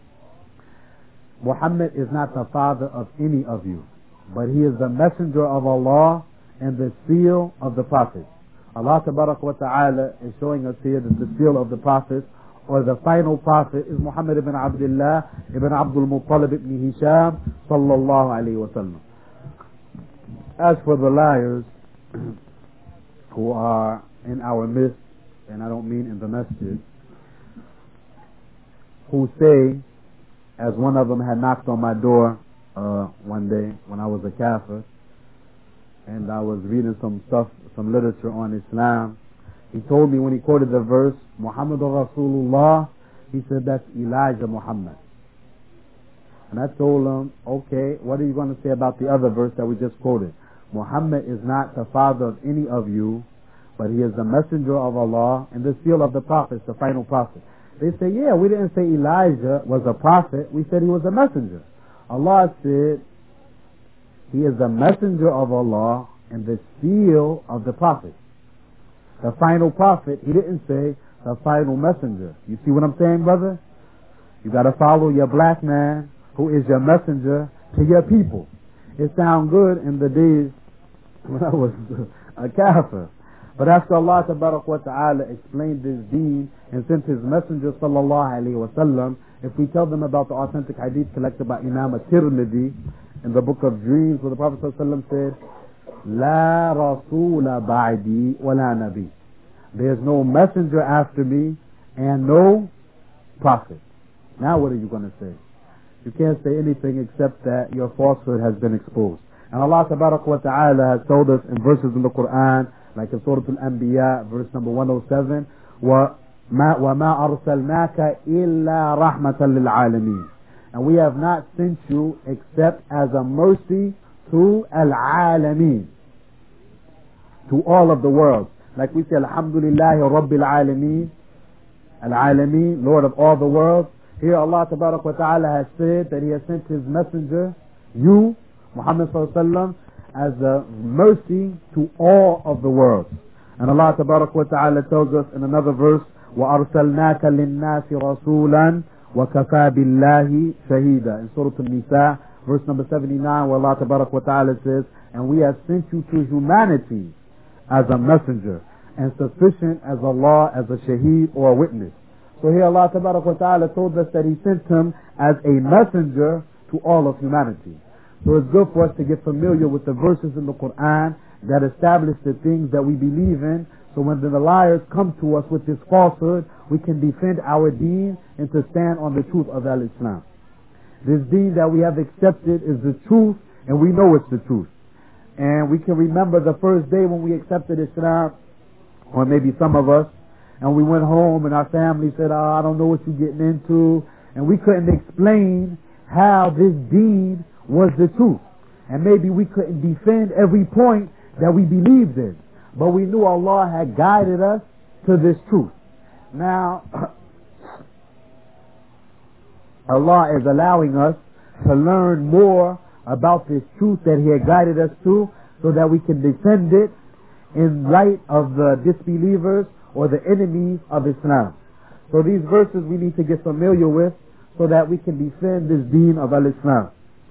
Muhammad is not the father of any of you, but he is the messenger of Allah and the seal of the prophets. Allah Tabarak wa Ta'ala is showing us here that the seal of the prophets, or the final prophet, is Muhammad ibn Abdullah ibn Abdul Muttalib ibn Hisham sallallahu alayhi wa sallam. As for the liars who are in our midst, and I don't mean in the masjid, who say, as one of them had knocked on my door one day when I was a kafir, and I was reading some literature on Islam. He told me when he quoted the verse, Muhammadur Rasulullah, he said that's Elijah Muhammad. And I told him, okay, what are you going to say about the other verse that we just quoted? Muhammad is not the father of any of you, but he is the messenger of Allah and the seal of the prophets, the final prophet. They say, yeah, we didn't say Elijah was a prophet, we said he was a messenger. Allah said, he is the messenger of Allah and the seal of the prophet. The final prophet, he didn't say the final messenger. You see what I'm saying, brother? You got to follow your black man who is your messenger to your people. It sounds good in the days when I was a kafir. But after Allah Tabarak wa Ta'ala explained this deen and sent his messenger sallallahu alayhi wa sallam, if we tell them about the authentic hadith collected by Imam at-Tirmidhi in the book of dreams, where the Prophet sallallahu alayhi wa sallam said, La rasula ba'di wa la nabi. There's no messenger after me and no prophet. Now what are you going to say? You can't say anything except that your falsehood has been exposed. And Allah Tabarak wa Ta'ala has told us in verses in the Quran, like in Surah Al-Anbiya, verse number 107, وَمَا أَرْسَلْنَاكَ إِلَّا رَحْمَةً لِلْعَالَمِينَ. And we have not sent you except as a mercy to al-alamin. to all of the world. Like we say, Alhamdulillahi Rabbil Alameen, Al-Alameen, Lord of all the world. Here Allah Tabarak wa Ta'ala has said that He has sent His messenger, you, Muhammad Sallallahu Alaihi Wasallam, as a mercy to all of the world. And Allah Tabarak wa Ta'ala tells us in another verse, وَأَرْسَلْنَاكَ لِلنَّاسِ رَسُولًا وَكَفَى بِاللَّهِ شَهِيدًا. In Surah An-Nisa, verse number 79, where Allah Tabarak wa Ta'ala says, and we have sent you to humanity as a messenger, and sufficient as Allah as a shaheed or a witness. So here Allah Tabarak wa Ta'ala told us that He sent Him as a messenger to all of humanity. So it's good for us to get familiar with the verses in the Quran that establish the things that we believe in, so when the liars come to us with this falsehood, we can defend our deen and to stand on the truth of Al-Islam. This deen that we have accepted is the truth, and we know it's the truth. And we can remember the first day when we accepted Islam, or maybe some of us, and we went home and our family said, I don't know what you're getting into, and we couldn't explain how this deen was the truth. And maybe we couldn't defend every point that we believed in, but we knew Allah had guided us to this truth. Now, Allah is allowing us to learn more about this truth that He had guided us to, so that we can defend it in light of the disbelievers or the enemies of Islam. So these verses we need to get familiar with, so that we can defend this deen of Al-Islam.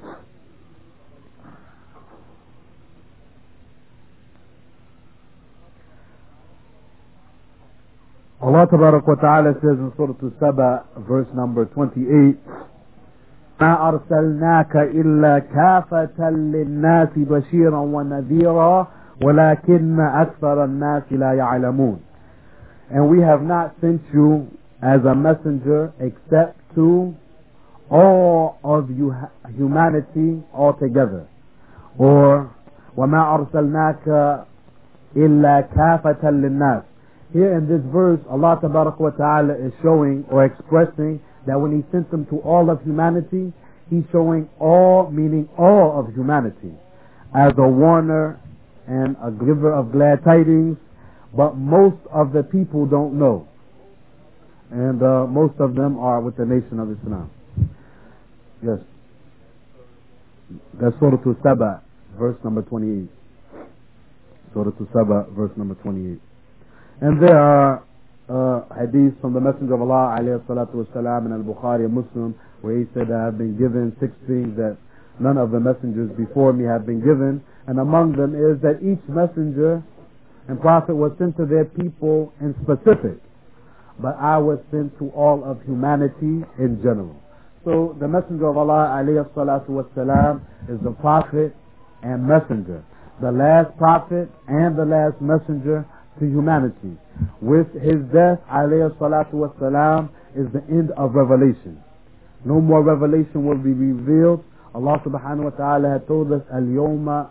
Allah Tabarak wa Ta'ala says in Surah Al-Saba, verse number 28, مَا أَرْسَلْنَاكَ إِلَّا كَافَةً لِلنَّاسِ بَشِيرًا وَنَذِيرًا وَلَكِنَّ أَكْثَرَ النَّاسِ لَا يَعْلَمُونَ. And we have not sent you as a messenger except to all of humanity altogether. Or وَمَا أَرْسَلْنَاكَ إِلَّا كَافَةً لِلنَّاسِ. Here in this verse, Allah Tabarak wa Ta'ala is showing or expressing that when He sent them to all of humanity, He's showing all, meaning all of humanity, as a warner and a giver of glad tidings, but most of the people don't know. And most of them are with the nation of Islam. Yes. That's Surah Al-Saba, verse number 28. Surah Al-Saba, verse number 28. And there are hadiths from the Messenger of Allah alayhi salatu wasalam in Al-Bukhari and Muslim, where he said, I have been given 6 things that none of the messengers before me have been given. And among them is that each messenger and prophet was sent to their people in specific, but I was sent to all of humanity in general. So the Messenger of Allah alayhi salatu wasalam is the prophet and messenger, the last prophet and the last messenger to humanity. With his death alayhi salatu wasalam is the end of revelation. No more revelation will be revealed. Allah subhanahu wa ta'ala had told us, Al-yawma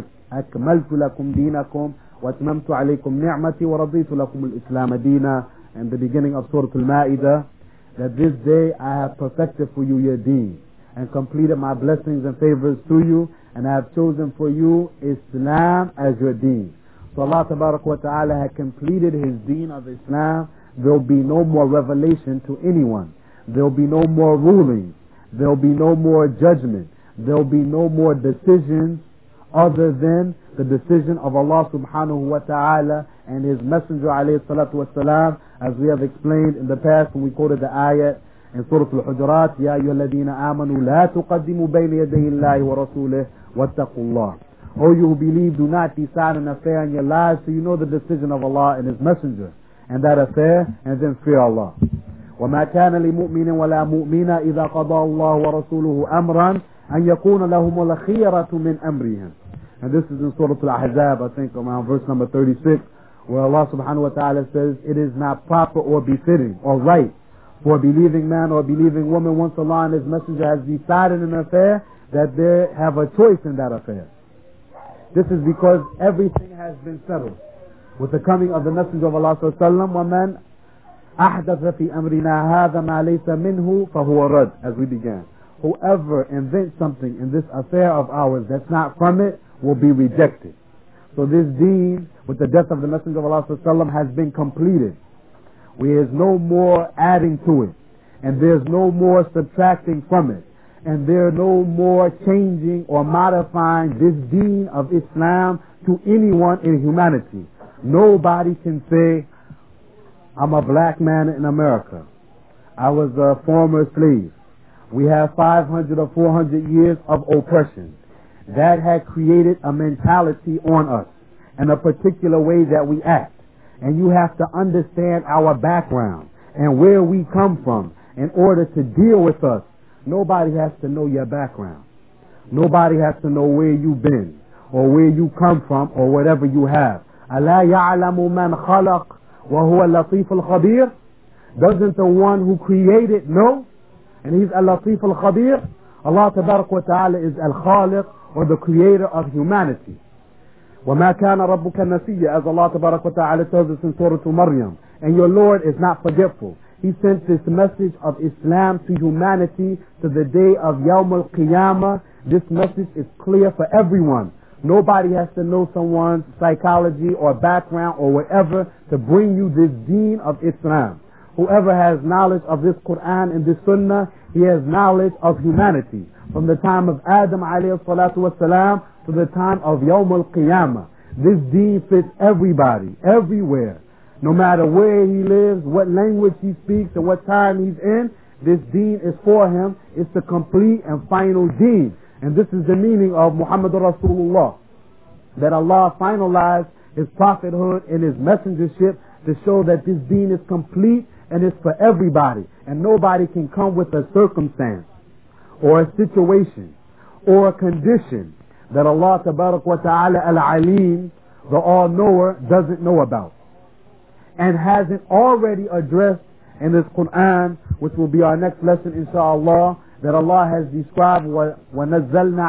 akmaltu lakum dinakum wa atmamtu alaykum ni'mati wa raditu lakum al-islam deena, in the beginning of Surah Al-Ma'idah, that this day I have perfected for you your deen and completed my blessings and favors to you, and I have chosen for you Islam as your deen. So Allah Tabarak wa Ta'ala had completed His deen of Islam. There will be no more revelation to anyone. There will be no more ruling. There will be no more judgment. There will be no more decisions other than the decision of Allah Subhanahu wa Ta'ala and His Messenger alayhi salatu wasalam, as we have explained in the past when we quoted the ayat in Surah Al-Hujurat, يَا أَيُّهَا الَّذِينَ آمَنُوا لَا تُقَدِّمُوا بَيْنَ يَدَيِ اللَّهِ وَرَسُولِهِ وَاتَّقُوا اللَّهِ. O you who believe, do not decide an affair in your lives till you know the decision of Allah and His Messenger and that affair, and then fear Allah. وَمَا كَانَ لِمُؤْمِنٍ وَلَا مُؤْمِنَةٍ إِذَا قَضَى اللَّهُ وَرَسُولُهُ أَمْرًا أَنْ يَكُونَ لَهُمُ الْخِيَرَةُ مِنْ أَمْرِهِمْ. And this is in Surah Al-Ahzab, I think around verse number 36, where Allah subhanahu wa ta'ala says, it is not proper or befitting or right for a believing man or a believing woman, once Allah and His Messenger has decided an affair, that they have a choice in that affair. This is because everything has been settled with the coming of the Messenger of Allah sallallahu alaihi wasallam. وَمَنْ أَحْدَثَ فِي أَمْرِنَا هَذَا مَا لَيْسَ مِنْهُ فَهُوَ رَدٌّ. As we began, whoever invents something in this affair of ours that's not from it will be rejected. So this deen, with the death of the Messenger of Allah sallallahu has been completed. There is no more adding to it, and there's no more subtracting from it, and there's no more changing or modifying this deen of Islam to anyone in humanity. Nobody can say, I'm a black man in America. I was a former slave. We have 500 or 400 years of oppression. That had created a mentality on us and a particular way that we act. And you have to understand our background and where we come from in order to deal with us. Nobody has to know your background. Nobody has to know where you've been or where you come from or whatever you have. أَلَا يَعْلَمُ مَنْ خَلَقَ وَهُوَ اللَّطِيفُ الْخَبِيرُ. Doesn't the one who created know? And he's Al-Latif Al-Khabir. Allah Tabarak wa Ta'ala is Al-Khaliq, or the creator of humanity. وَمَا كَانَ رَبُّكَ نَسِيًّا, as Allah Tabarak wa Ta'ala tells us in Surah Maryam. And your Lord is not forgetful. He sent this message of Islam to humanity to the day of Yawm Al-Qiyamah. This message is clear for everyone. Nobody has to know someone's psychology or background or whatever to bring you this deen of Islam. Whoever has knowledge of this Quran and this Sunnah, he has knowledge of humanity. From the time of Adam alayhi salatu wasalam to the time of Yawm al-Qiyamah. This deen fits everybody, everywhere. No matter where he lives, what language he speaks, and what time he's in, this deen is for him. It's the complete and final deen. And this is the meaning of Muhammadur Rasulullah. That Allah finalized his prophethood and his messengership to show that this deen is complete and it's for everybody. And nobody can come with a circumstance or a situation or a condition that Allah Tabarak wa Ta'ala Al-Alim, the All-Knower, doesn't know about and hasn't already addressed in this Quran, which will be our next lesson inshallah, that Allah has described وَنَزَّلْنَا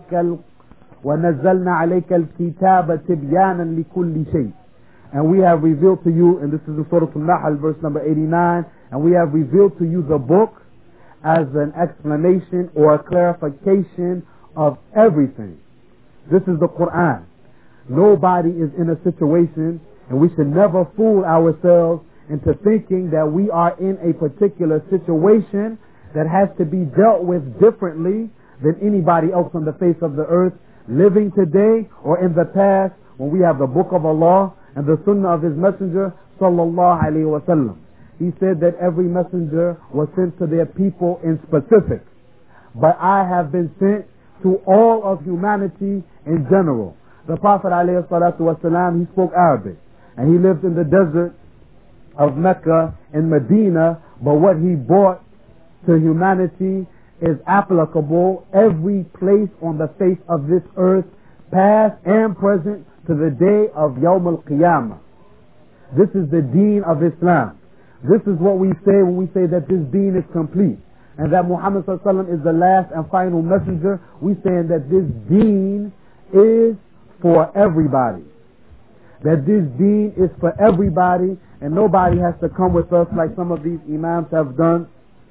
عَلَيْكَ الْكِتَابَ تِبْيَانًا لِكُلِّ شَيْءٍ. And we have revealed to you, and this is in Surah Al-Nahl, verse number 89, and we have revealed to you the book as an explanation or a clarification of everything. This is the Quran. Nobody is in a situation, and we should never fool ourselves into thinking that we are in a particular situation that has to be dealt with differently than anybody else on the face of the earth, living today or in the past, when we have the book of Allah and the sunnah of his messenger sallallahu alaihi wasallam. He said that every messenger was sent to their people in specific, but I have been sent to all of humanity in general. The Prophet alayhi salatu wasalam, he spoke Arabic and he lived in the desert of Mecca and Medina, but what he brought to humanity is applicable every place on the face of this earth, past and present, to the day of Yawm al-Qiyamah. This is the deen of Islam. This is what we say when we say that this deen is complete and that Muhammad sallallahu alaihi wasallam is the last and final messenger. We saying that this deen is for everybody. That this deen is for everybody, and nobody has to come with us like some of these imams have done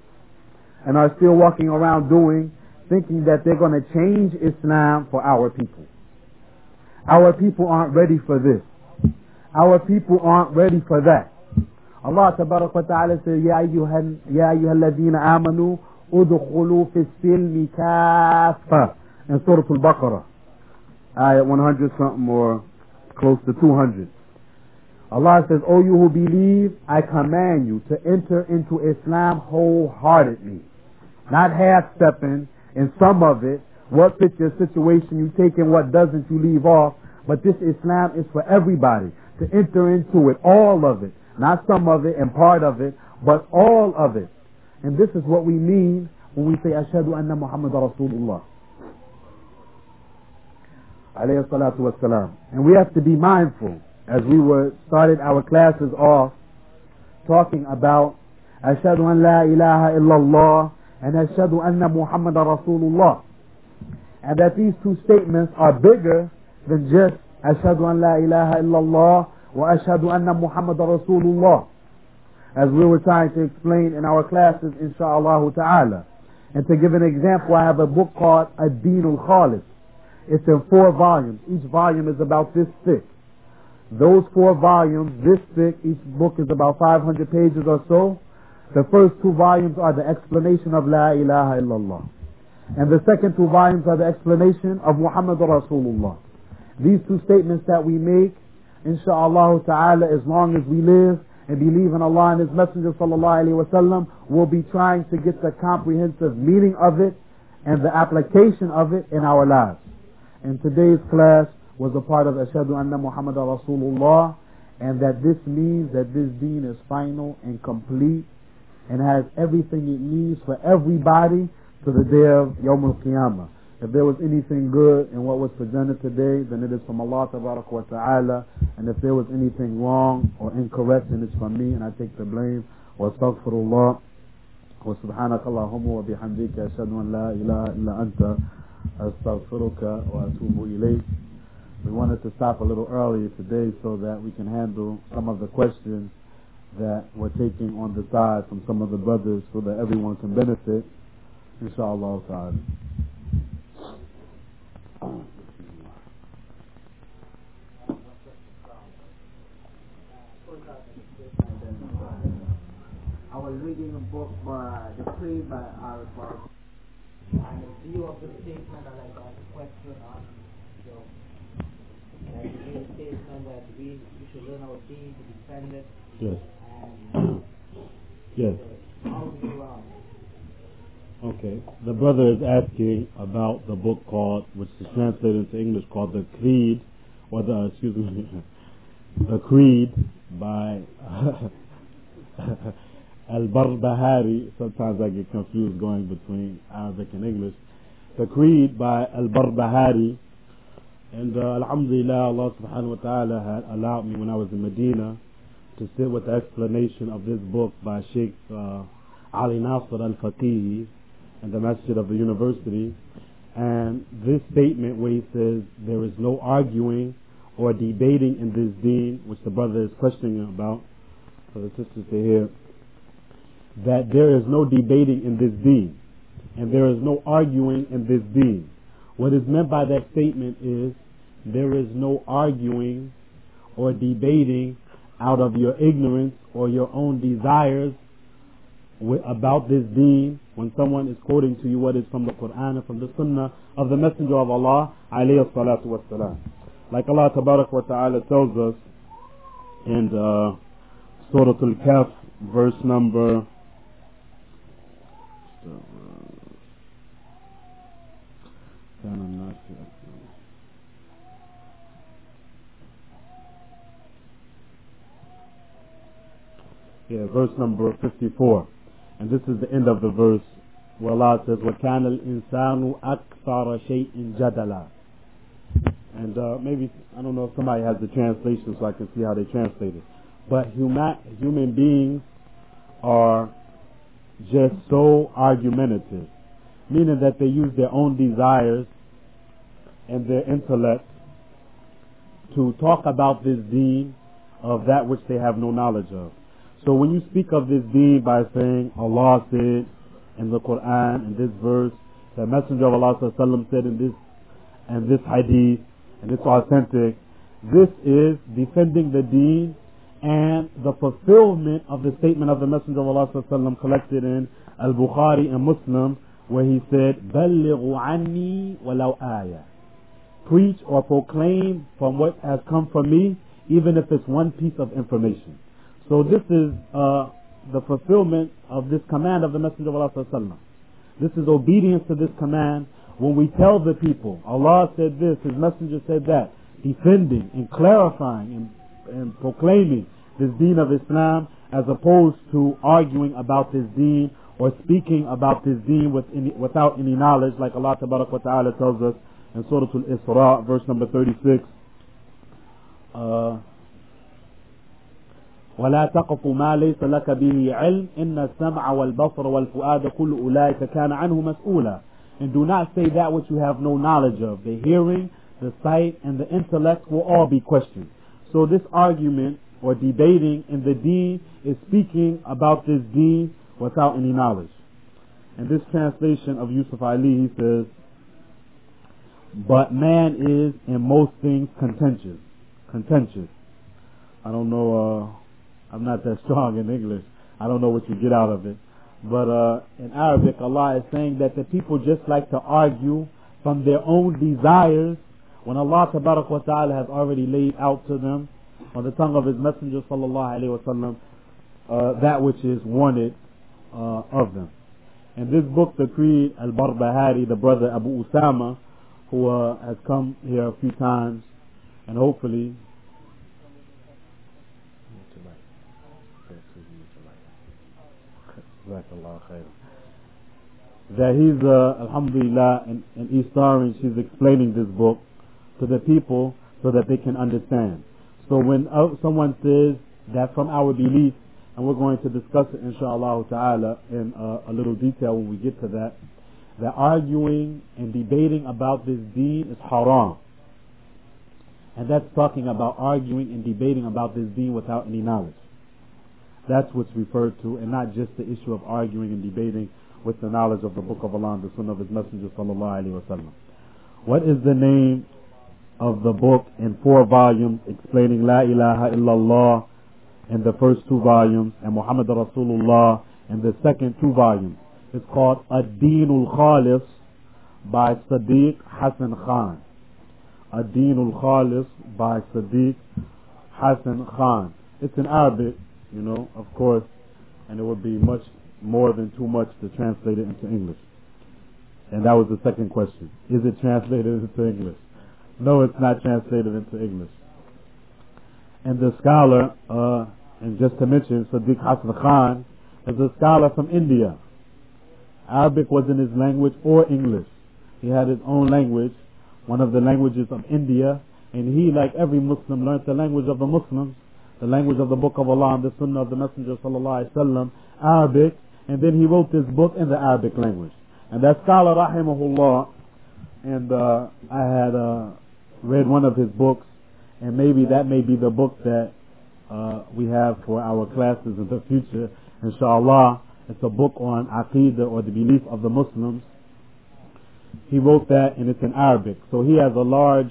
and are still walking around doing, thinking that they're going to change Islam for our people. Our people aren't ready for this. Our people aren't ready for that. Allah Tabarak wa Ta'ala says, Ya ayyuhalladhina amanu udkhulu fi silmi kaffa, in Surah Al-Baqarah, ayat 100 something or close to 200. Allah says, O you who believe, I command you to enter into Islam wholeheartedly. Not half-stepping in some of it. What fits your situation you take and what doesn't you leave off. But this Islam is for everybody to enter into it, all of it. Not some of it and part of it, but all of it. And this is what we mean when we say Ashhadu anna Muhammad Rasulullah alayhi salatu wassalam. And we have to be mindful as we started our classes off talking about Ashhadu an la ilaha illallah and Ashhadu anna Muhammad Rasulullah. And that these two statements are bigger than just Ashhadu an la ilaha illallah wa Ashhadu anna Muhammad Rasulullah, as we were trying to explain in our classes insha'Allah ta'ala. And to give an example, I have a book called Ad-Din al-Khalis. It's in 4 volumes. Each volume is about this thick. Those 4 volumes, this thick, each book is about 500 pages or so. The first 2 volumes are the explanation of La ilaha illallah. And the second 2 volumes are the explanation of Muhammad Rasulullah. These 2 statements that we make, insha'Allah ta'ala, as long as we live and believe in Allah and His Messenger sallallahu alayhi wa sallam, we'll be trying to get the comprehensive meaning of it and the application of it in our lives. And today's class was a part of Ashhadu Anna Muhammad Rasulullah, and that this means that this deen is final and complete and has everything it needs for everybody to the day of Yawm al-Qiyamah. If there was anything good in what was presented today, then it is from Allah Tabarak wa Ta'ala. And if there was anything wrong or incorrect, then it's from me, and I take the blame. Wa astaghfirullah. Wa subhanaka Allahumma wa bihamdika ashhadu an la ilaha illa anta astaghfiruka wa atubu ilayk. We wanted to stop a little earlier today so that we can handle some of the questions that we're taking on the side from some of the brothers so that everyone can benefit, inshallah ta'ala. I was reading a book by The Creed by Al-Far, and in view of the statement that I got a question on, and he made a statement that we should learn our deen to defend it. Yes. And yes. How do you Okay. The brother is asking about the book called, which is translated into English, called The Creed, or the, excuse me, The Creed by Al-Barbahari. Sometimes I get confused going between Arabic and English. The Creed by Al-Barbahari. And alhamdulillah, Allah subhanahu wa ta'ala had allowed me when I was in Medina to sit with the explanation of this book by Sheikh Ali Nasr al-Faqihi in the masjid of the university. And this statement where he says there is no arguing or debating in this deen, which the brother is questioning about, for the sisters to hear, that there is no debating in this deen and there is no arguing in this deen. What is meant by that statement is there is no arguing or debating out of your ignorance or your own desires about this deen when someone is quoting to you what is from the Quran and from the Sunnah of the Messenger of Allah alayhi salatu wassalam. Like Allah Tabarak wa Ta'ala tells us in Surah Al-Kahf, verse number verse number 54, and this is the end of the verse where Allah says وَكَانَ الْإِنسَانُ أَكْثَرَ شَيْءٍ جَدَلًا. And maybe, I don't know if somebody has the translation so I can see how they translate it, but human beings are just so argumentative, meaning that they use their own desires and their intellect to talk about this deen of that which they have no knowledge of. So when you speak of this deen by saying Allah said in the Quran, in this verse, the Messenger of Allah sallallahu said in this hadith, and it's authentic, this is defending the deen and the fulfillment of the statement of the Messenger of Allah sallallahu collected in Al-Bukhari and Muslim, where he said, بَلِّغُوا عَنِّي وَلَوْ آيَةً. Preach or proclaim from what has come from me, even if it's one piece of information. So this is the fulfillment of this command of the Messenger of Allah sallallahu. This is obedience to this command when we tell the people, Allah said this, His Messenger said that, defending and clarifying and proclaiming this deen of Islam, as opposed to arguing about this deen or speaking about this deen without any knowledge, like Allah Tabarak wa Ta'ala tells us in Surah Al-Isra, verse number 36. ولا تقف ما ليس لك به علم إن السمع والبصر والفؤاد كل أولئك كان عنه مسؤولا. And do not say that which you have no knowledge of. The hearing, the sight, and the intellect will all be questioned. So this argument or debating in the deen is speaking about this deen without any knowledge. In this translation of Yusuf Ali, he says, but man is in most things contentious. Contentious. I don't know, I'm not that strong in English. I don't know what you get out of it. But in Arabic, Allah is saying that the people just like to argue from their own desires when Allah Tabarak wa Ta'ala has already laid out to them on the tongue of His Messenger Sallallahu Alaihi Wasallam that which is wanted of them. In this book, the Creed, Al-Barbahari, the brother Abu Usama, who has come here a few times, and hopefully that he's alhamdulillah in East Orange, he's explaining this book to the people so that they can understand. So when someone says that from our belief, and we're going to discuss it inshallah ta'ala in a little detail when we get to that arguing and debating about this deen is haram. And that's talking about arguing and debating about this deen without any knowledge. That's what's referred to, and not just the issue of arguing and debating with the knowledge of the Book of Allah and the Sunnah of His Messenger Sallallahu Alaihi Wasallam. What is the name of the book in 4 volumes explaining La ilaha illallah in the first 2 volumes and Muhammad Rasulullah in the second 2 volumes? It's called Ad-Deenul Khalis by Sadiq Hassan Khan. Ad-Deenul Khalis by Sadiq Hassan Khan. It's in Arabic, you know, of course, and it would be much more than too much to translate it into English. And that was the second question. Is it translated into English? No, it's not translated into English. And the scholar, and just to mention, Sadiq Hassan Khan is a scholar from India. Arabic wasn't his language or English. He had his own language, one of the languages of India, and he, like every Muslim, learned the language of the Muslims, the language of the Book of Allah and the Sunnah of the Messenger Sallallahu Alaihi Wasallam, Arabic, and then he wrote this book in the Arabic language. And that scholar, rahimahullah, and I had read one of his books, and maybe that may be the book that we have for our classes in the future, inshallah. It's a book on Aqidah, or the belief of the Muslims. He wrote that, and it's in Arabic. So he has a large,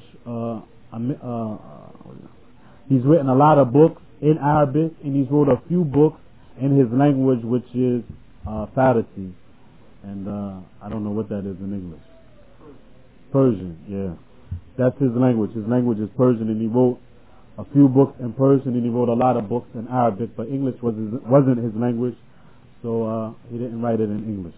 he's written a lot of books in Arabic, and he's wrote a few books in his language, which is Farsi. And I don't know what that is in English. Persian, yeah. That's his language. His language is Persian, and he wrote a few books in Persian, and he wrote a lot of books in Arabic, but English wasn't his language, so he didn't write it in English.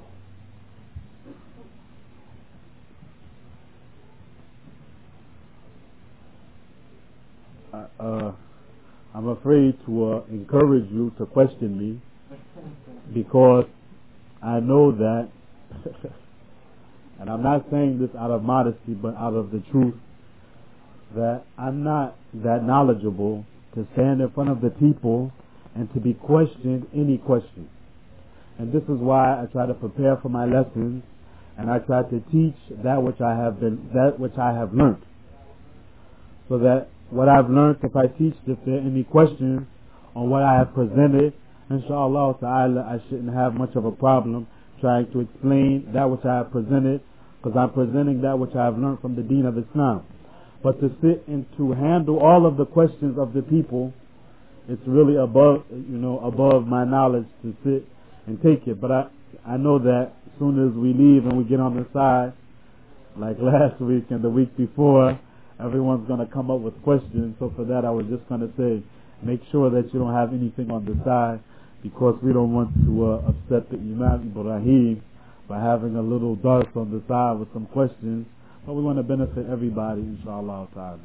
I'm afraid to encourage you to question me, because I know that and I'm not saying this out of modesty but out of the truth, that I'm not that knowledgeable to stand in front of the people and to be questioned any question. And this is why I try to prepare for my lessons, and I try to teach that which I have learned, so that what I've learned, if I teach, if there are any questions on what I have presented, inshallah ta'ala, I shouldn't have much of a problem trying to explain that which I have presented, because I'm presenting that which I have learned from the Deen of Islam. But to sit and to handle all of the questions of the people, it's really above my knowledge to sit and take it. But I know that as soon as we leave and we get on the side, like last week and the week before, everyone's going to come up with questions. So for that, I was just going to say, make sure that you don't have anything on the side, because we don't want to upset the Imam Ibrahim by having a little dust on the side with some questions. But we want to benefit everybody, inshallah ta'ala.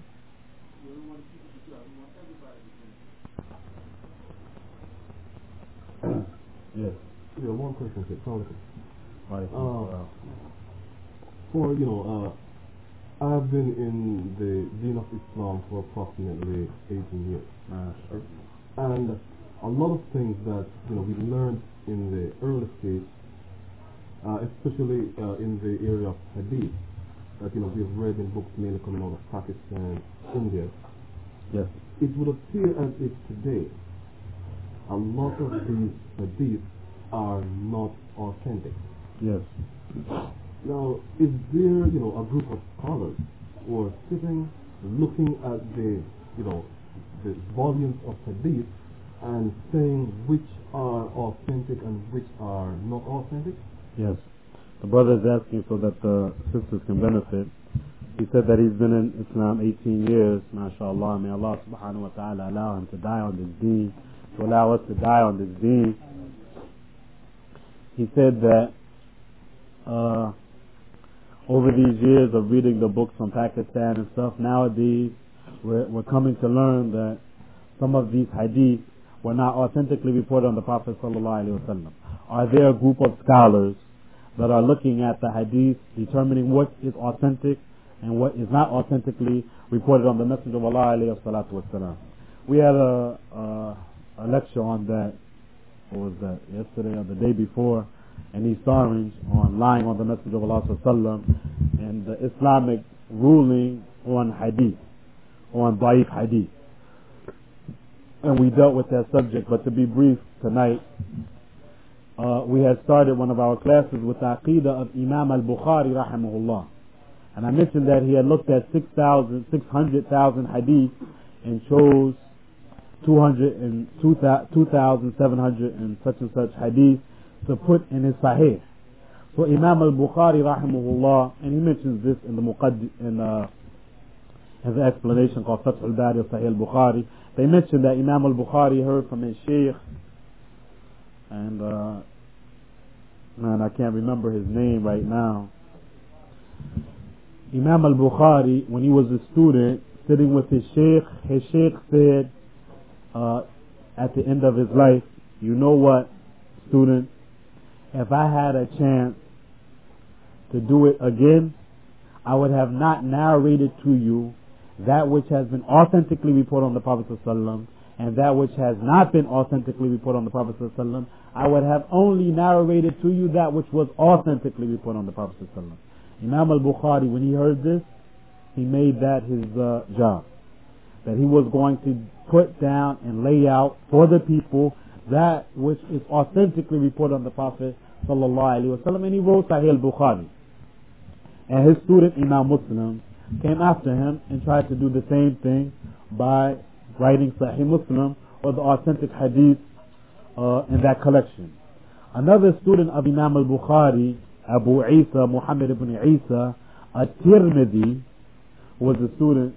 Yes. Yeah, one question, Right. I've been in the Deen of Islam for approximately 18 years. And a lot of things that we learned in the early stage, especially in the area of hadith, that we've read in books mainly coming out of Pakistan, India. Yes. It would appear as if today a lot of these hadiths are not authentic. Yes. Now, is there, a group of scholars who are sitting, looking at the volumes of hadith and saying which are authentic and which are not authentic? Yes. The brother is asking so that the sisters can benefit. He said that he's been in Islam 18 years, mashallah. May Allah subhanahu wa ta'ala allow him to die on this deen, to allow us to die on this deen. He said that over these years of reading the books from Pakistan and stuff, nowadays we're coming to learn that some of these hadith were not authentically reported on the Prophet sallallahu alaihi wasallam. Are there a group of scholars that are looking at the hadith, determining what is authentic and what is not authentically reported on the Messenger of Allah alayhi salatu wasalam? We had a lecture on that. What was that? Yesterday or the day before, in East Orange, on lying on the Messenger of Allah sallam and the Islamic ruling on hadith, on da'if hadith. And we dealt with that subject. But to be brief tonight, we had started one of our classes with the Aqidah of Imam al-Bukhari rahimahullah. And I mentioned that he had looked at 600,000 hadith and chose 2,700 and such hadith to put in his Sahih. So Imam al-Bukhari rahimahullah, and he mentions this in the in the explanation called Fath al-Bari of Sahih al-Bukhari. They mentioned that Imam al-Bukhari heard from his Shaykh, and I can't remember his name right now. Imam al-Bukhari, when he was a student sitting with his Shaykh said at the end of his life, you know what, student, if I had a chance to do it again, I would have not narrated to you that which has been authentically reported on the Prophet ﷺ and that which has not been authentically reported on the Prophet ﷺ. I would have only narrated to you that which was authentically reported on the Prophet ﷺ. Imam al-Bukhari, when he heard this, he made that his job, that he was going to put down and lay out for the people that which is authentically reported on the Prophet ﷺ, and he wrote Sahih al-Bukhari. And his student Imam Muslim came after him and tried to do the same thing by writing Sahih Muslim or the authentic hadith in that collection. Another student of Imam al-Bukhari, Abu Isa, Muhammad ibn Isa at-Tirmidhi, was a student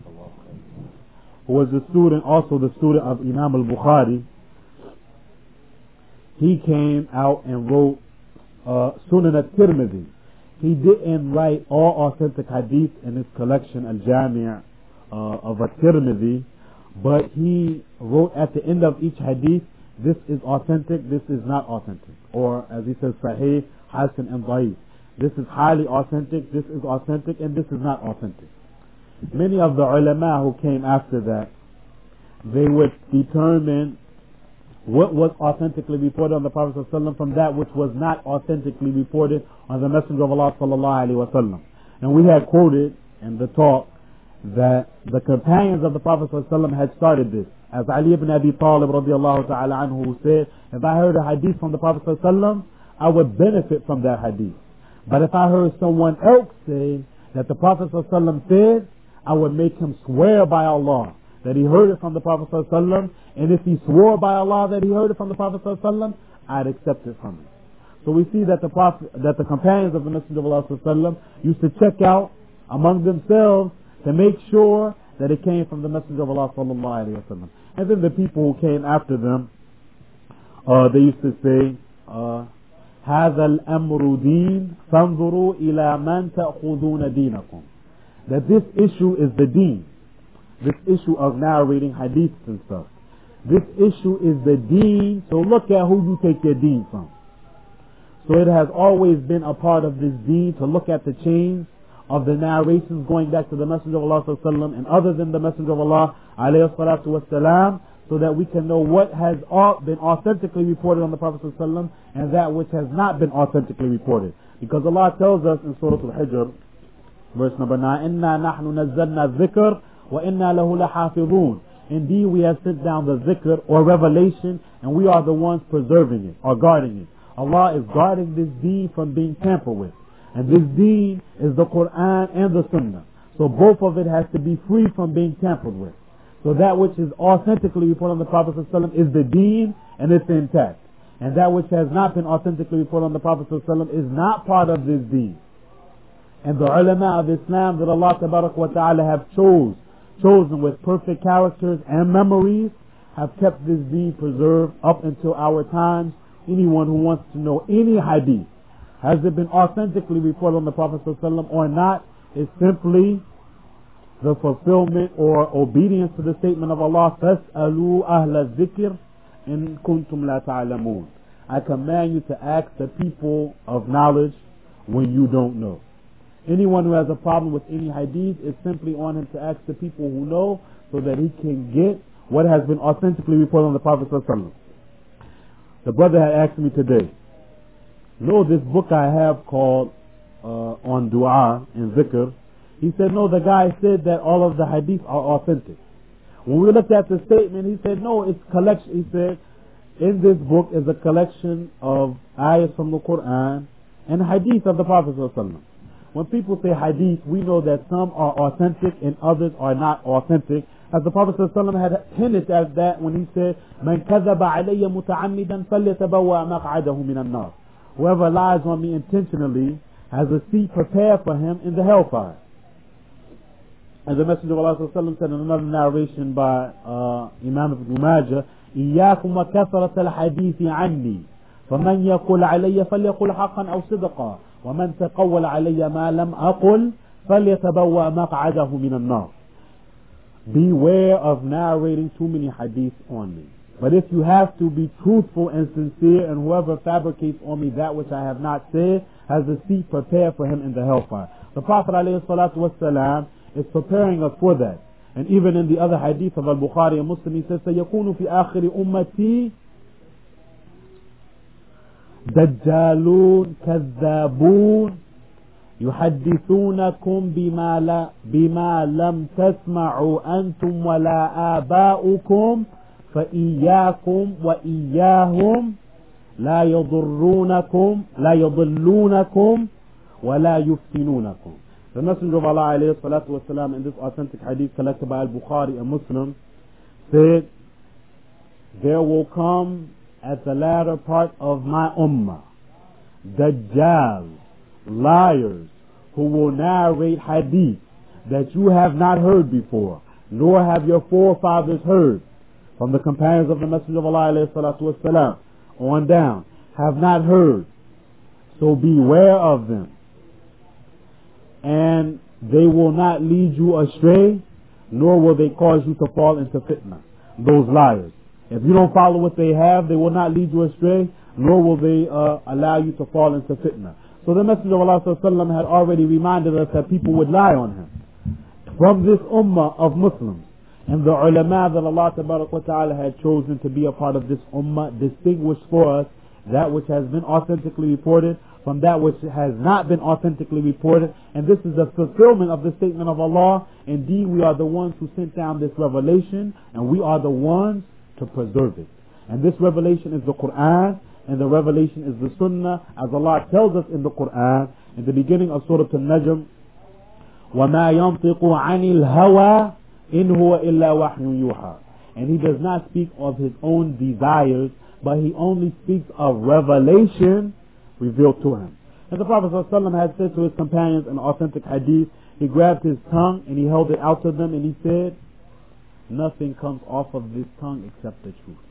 also the student of Imam al-Bukhari. He came out and wrote Sunan at-Tirmidhi. He didn't write all authentic hadith in his collection al-Jami' of at-Tirmidhi, but he wrote at the end of each hadith, this is authentic, this is not authentic, or as he says, Sahih, Hasan and Da'if. This is highly authentic, this is authentic, and this is not authentic. Many of the ulama who came after that, they would determine what was authentically reported on the Prophet ﷺ from that which was not authentically reported on the Messenger of Allah ﷺ. And we had quoted in the talk that the companions of the Prophet ﷺ had started this. As Ali ibn Abi Talib radiallahu ta'ala anhu said, if I heard a hadith from the Prophet ﷺ, I would benefit from that hadith. But if I heard someone else say that the Prophet ﷺ said, I would make him swear by Allah that he heard it from the Prophet ﷺ, and if he swore by Allah that he heard it from the Prophet ﷺ, I'd accept it from him. So we see that the companions of the Messenger of Allah ﷺ used to check out among themselves to make sure that it came from the Messenger of Allah ﷺ. And then the people who came after them, they used to say, هذا الأمر دين فانظروا إلى من تأخذون دينكم. That this issue is the deen. This issue of narrating hadiths and stuff. This issue is the deen, so look at who you take your deen from. So it has always been a part of this deen to look at the chains of the narrations going back to the Messenger of Allah ﷺ and other than the Messenger of Allah ﷺ, so that we can know what has been authentically reported on the Prophet ﷺ and that which has not been authentically reported. Because Allah tells us in Surah Al-Hijr, verse number 9, إِنَّا نَحْنُ نَزَّلْنَا الذِّكْرَ وَإِنَّا لَهُ لَحَافِظُونَ. Indeed, we have sent down the zikr or revelation, and we are the ones preserving it or guarding it. Allah is guarding this deen from being tampered with. And this deen is the Quran and the Sunnah. So both of it has to be free from being tampered with. So that which is authentically reported on the Prophet ﷺ is the deen and it's intact. And that which has not been authentically reported on the Prophet ﷺ is not part of this deen. And the ulama of Islam that Allah Tabarak wa Ta'ala have chosen with perfect characters and memories have kept this deen preserved up until our times. Anyone who wants to know any hadith, has it been authentically reported on the Prophet ﷺ or not, is simply the fulfillment or obedience to the statement of Allah, فَاسْأَلُوا أَهْلَ الذِّكْرِ إِن كُنْتُمْ لَا تَعْلَمُونَ. I command you to ask the people of knowledge when you don't know. Anyone who has a problem with any hadith, is simply on him to ask the people who know so that he can get what has been authentically reported on the Prophet ﷺ. The brother had asked me today, no, this book I have called on dua and zikr. He said, no, the guy said that all of the hadith are authentic. When we looked at the statement, he said, no, it's collection. He said, in this book is a collection of ayahs from the Quran and hadith of the Prophet ﷺ. When people say hadith, we know that some are authentic and others are not authentic. As the Prophet ﷺ had hinted at that when he said, "Man kadhaba alayya muta'ammidan falyatabawwa maq'adahu min an-nar." Whoever lies on me intentionally has a seat prepared for him in the hellfire. As the Messenger of Allah ﷺ said in another narration by Imam Ibn Majah, إِيَّاكُمْ وَكَثْرَةَ الْحَدِيثِ عَنِّي فَمَنْ يَقُلْ عَلَيَّ فَلْيَقُلْ حَقًّا أَوْ صِدْقًا وَمَنْ تَقَوَّلَ عَلَيَّ مَا لَمْ أَقُلْ فَلْيَتَبَوَّأْ مَقْعَدَهُ مِنَ النَّارِ. Beware of narrating too many hadiths on me. But if you have to be truthful and sincere, and whoever fabricates on me that which I have not said has a seat prepared for him in the hellfire. The Prophet ﷺ is preparing us for that. And even in the other hadith of Al-Bukhari and Muslim, he says, سَيَكُونُ فِي آخِرِ أُمَّتِي دَجَّالُونَ كَذَّابُونَ يحدثونكم بما لم تسمعوا أنتم ولا آباؤكم فإياكم وإياهم لا يضلونكم ولا يفتنونكم. The Messenger of Allah alayhi salatu wasalam in this authentic hadith collected by Al-Bukhari and Muslim said, there will come at the latter part of my ummah Dajjal, liars, who will narrate hadith that you have not heard before, nor have your forefathers heard, from the companions of the Messenger of Allah alayhi salatu wasalam on down, have not heard. So beware of them. And they will not lead you astray, nor will they cause you to fall into fitna. Those liars. If you don't follow what they have, they will not lead you astray, nor will they allow you to fall into fitna. So the Messenger of Allah ﷺ had already reminded us that people would lie on him. From this ummah of Muslims, and the ulama that Allah Tabarak wa Ta'ala had chosen to be a part of this ummah, distinguished for us that which has been authentically reported from that which has not been authentically reported. And this is a fulfillment of the statement of Allah. Indeed, we are the ones who sent down this revelation, and we are the ones to preserve it. And this revelation is the Quran, and the revelation is the Sunnah, as Allah tells us in the Quran, in the beginning of Surah Al-Najm, وَمَا يَنْطِقُ عَنِ الْهَوَىٰ إِنْ هُوَ إِلَّا وَحْيٌ يُوحَىٰ. And he does not speak of his own desires, but he only speaks of revelation revealed to him. And the Prophet ﷺ had said to his companions in authentic hadith, he grabbed his tongue and he held it out to them and he said, nothing comes off of this tongue except the truth.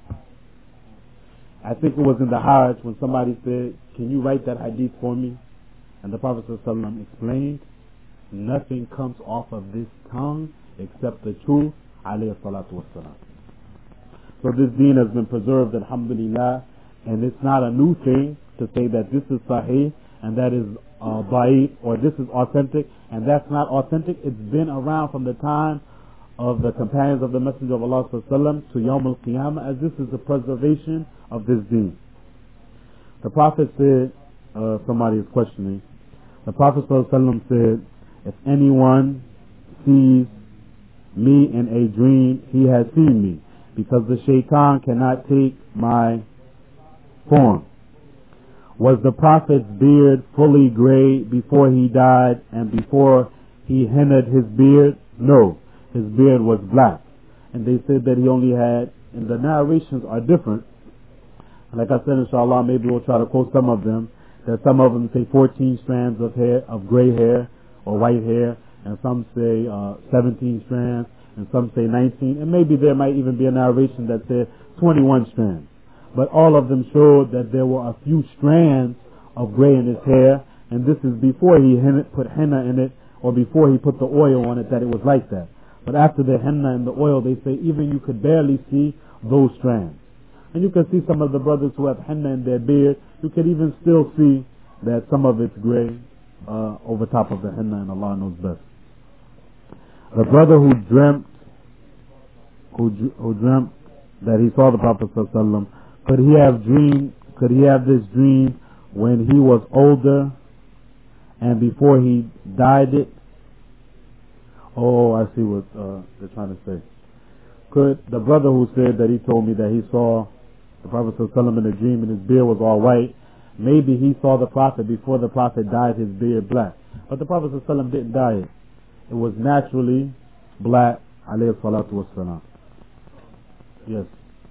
I think it was in the Hajj when somebody said, can you write that hadith for me? And the Prophet ﷺ explained, nothing comes off of this tongue except the truth, alayhi salatu wassalam. So this deen has been preserved, alhamdulillah, and it's not a new thing to say that this is sahih and that is da'if, or this is authentic and that's not authentic. It's been around from the time of the companions of the Messenger of Allah ﷺ to Yawm al-Qiyamah, as this is the preservation of this deen. The Prophet said, somebody is questioning, the Prophet ﷺ said, if anyone sees me in a dream, he has seen me, because the shaitan cannot take my form. Was the Prophet's beard fully gray before he died and before he hennaed his beard? No, his beard was black. And they said that he only had, and the narrations are different. Like I said, inshallah, maybe we'll try to quote some of them. That some of them say 14 strands of hair, of gray hair or white hair, and some say 17 strands, and some say 19, and maybe there might even be a narration that said 21 strands. But all of them showed that there were a few strands of gray in his hair, and this is before he put henna in it, or before he put the oil on it, that it was like that. But after the henna and the oil, they say even you could barely see those strands. And you can see some of the brothers who have henna in their beard, you can even still see that some of it's gray over top of the henna, and Allah knows best. The brother who dreamt that he saw the Prophet ﷺ, could he have this dream when he was older and before he died it? Oh, I see what they're trying to say. Could the brother who said that he told me that he saw the Prophet ﷺ in a dream and his beard was all white, maybe he saw the Prophet before the Prophet dyed his beard black. But the Prophet ﷺ didn't dye it. It was naturally black, alayhi salatu wassalam. Yes.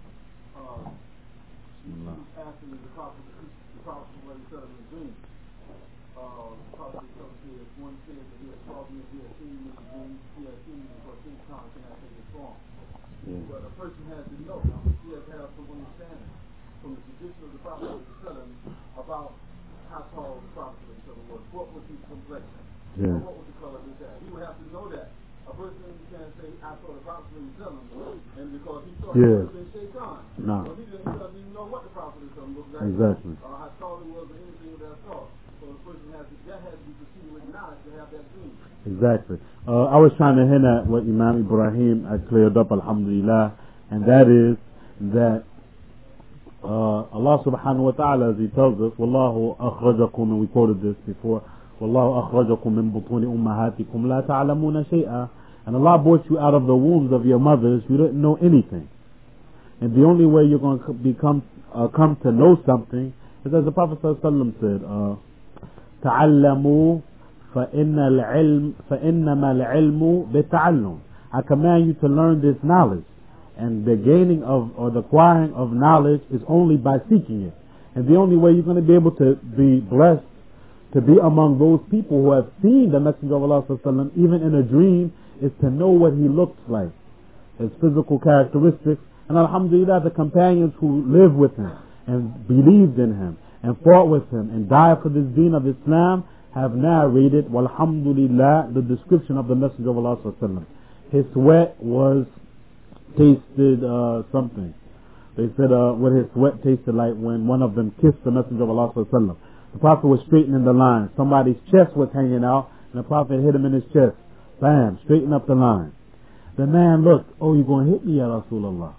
Asking the Prophet what he said in the dream. The Prophet said, one said that he had saw me, he had seen me in the dream, he had seen me for 6 times, and I take it from. But a person has to know, he has to have some understanding from the tradition of the Prophet about how tall the Prophet was. What was his complexion? Yeah. What was the color of his hair? He would have to know that. A person can't say, I saw the Prophet and because he saw the Prophet in Shaitan. No. So he doesn't even know what the Prophet looked like. Exactly. How tall he was or anything of that sort. So the person has to be proceeded with knowledge to have that dream. Exactly. I was trying to hint at what Imam Ibrahim had cleared up, alhamdulillah, and that is that Allah subhanahu wa ta'ala, as he tells us, Wallahu akhrajakum, and we quoted this before, Wallahu akhrajakum min butuni ummahatikum la ta'lamuna shay'a, and Allah brought you out of the wombs of your mothers, you didn't know anything. And the only way you're going to come to know something is, as the Prophet ﷺ said, ta'allamu فإنما العلم بالتعلم. I command you to learn this knowledge, and the gaining of or the acquiring of knowledge is only by seeking it. And the only way you're going to be able to be blessed to be among those people who have seen the Messenger of Allah ﷺ, even in a dream, is to know what he looks like, his physical characteristics. And alhamdulillah, the companions who lived with him and believed in him and fought with him and died for this deen of Islam have narrated, walhamdulillah, the description of the Messenger of Allah ﷺ. His sweat tasted something. They said what his sweat tasted like when one of them kissed the Messenger of Allah ﷺ. The Prophet was straightening the line. Somebody's chest was hanging out, and the Prophet hit him in his chest. Bam, straighten up the line. The man looked, oh, you're going to hit me, Ya Rasulullah.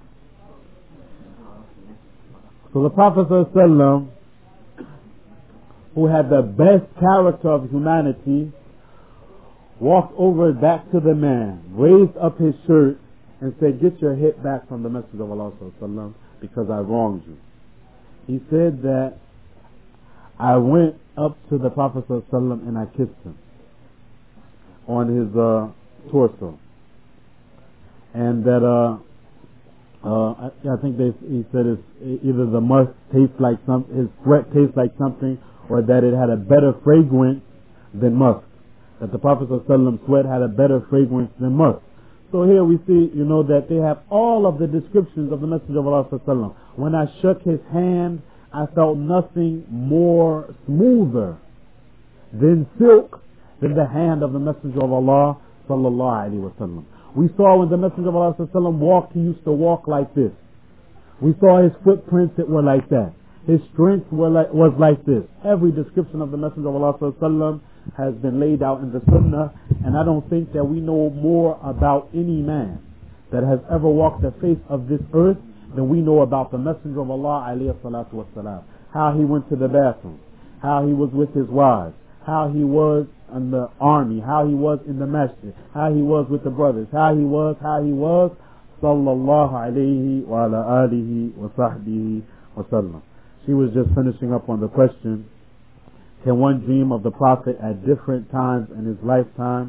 So the Prophet ﷺ, who had the best character of humanity, walked over back to the man, raised up his shirt, and said, get your hit back from the Messenger of Allah ﷺ, because I wronged you. He said that I went up to the Prophet ﷺ and I kissed him on his torso, and that I think he said either the musk tastes like his sweat tastes like something, or that it had a better fragrance than musk. That the Prophet ﷺ sweat had a better fragrance than musk. So here we see, that they have all of the descriptions of the Messenger of Allah ﷺ. When I shook his hand, I felt nothing more smoother than silk than the hand of the Messenger of Allah sallallahu alaihi wasallam. We saw when the Messenger of Allah sallallahu alaihi wasallam walked, he used to walk like this. We saw his footprints that were like that. His strength was like this. Every description of the Messenger of Allah sallallahu alaihi wasallam has been laid out in the Sunnah, and I don't think that we know more about any man that has ever walked the face of this earth than we know about the Messenger of Allah alayhi salatu wasalam. How he went to the bathroom, how he was with his wives, how he was in the army, how he was in the masjid, how he was with the brothers, how he was, sallallahu alayhi wa ala alihi wa sahbihi wa sallam. she was just finishing up on the question, can one dream of the Prophet at different times in his lifetime?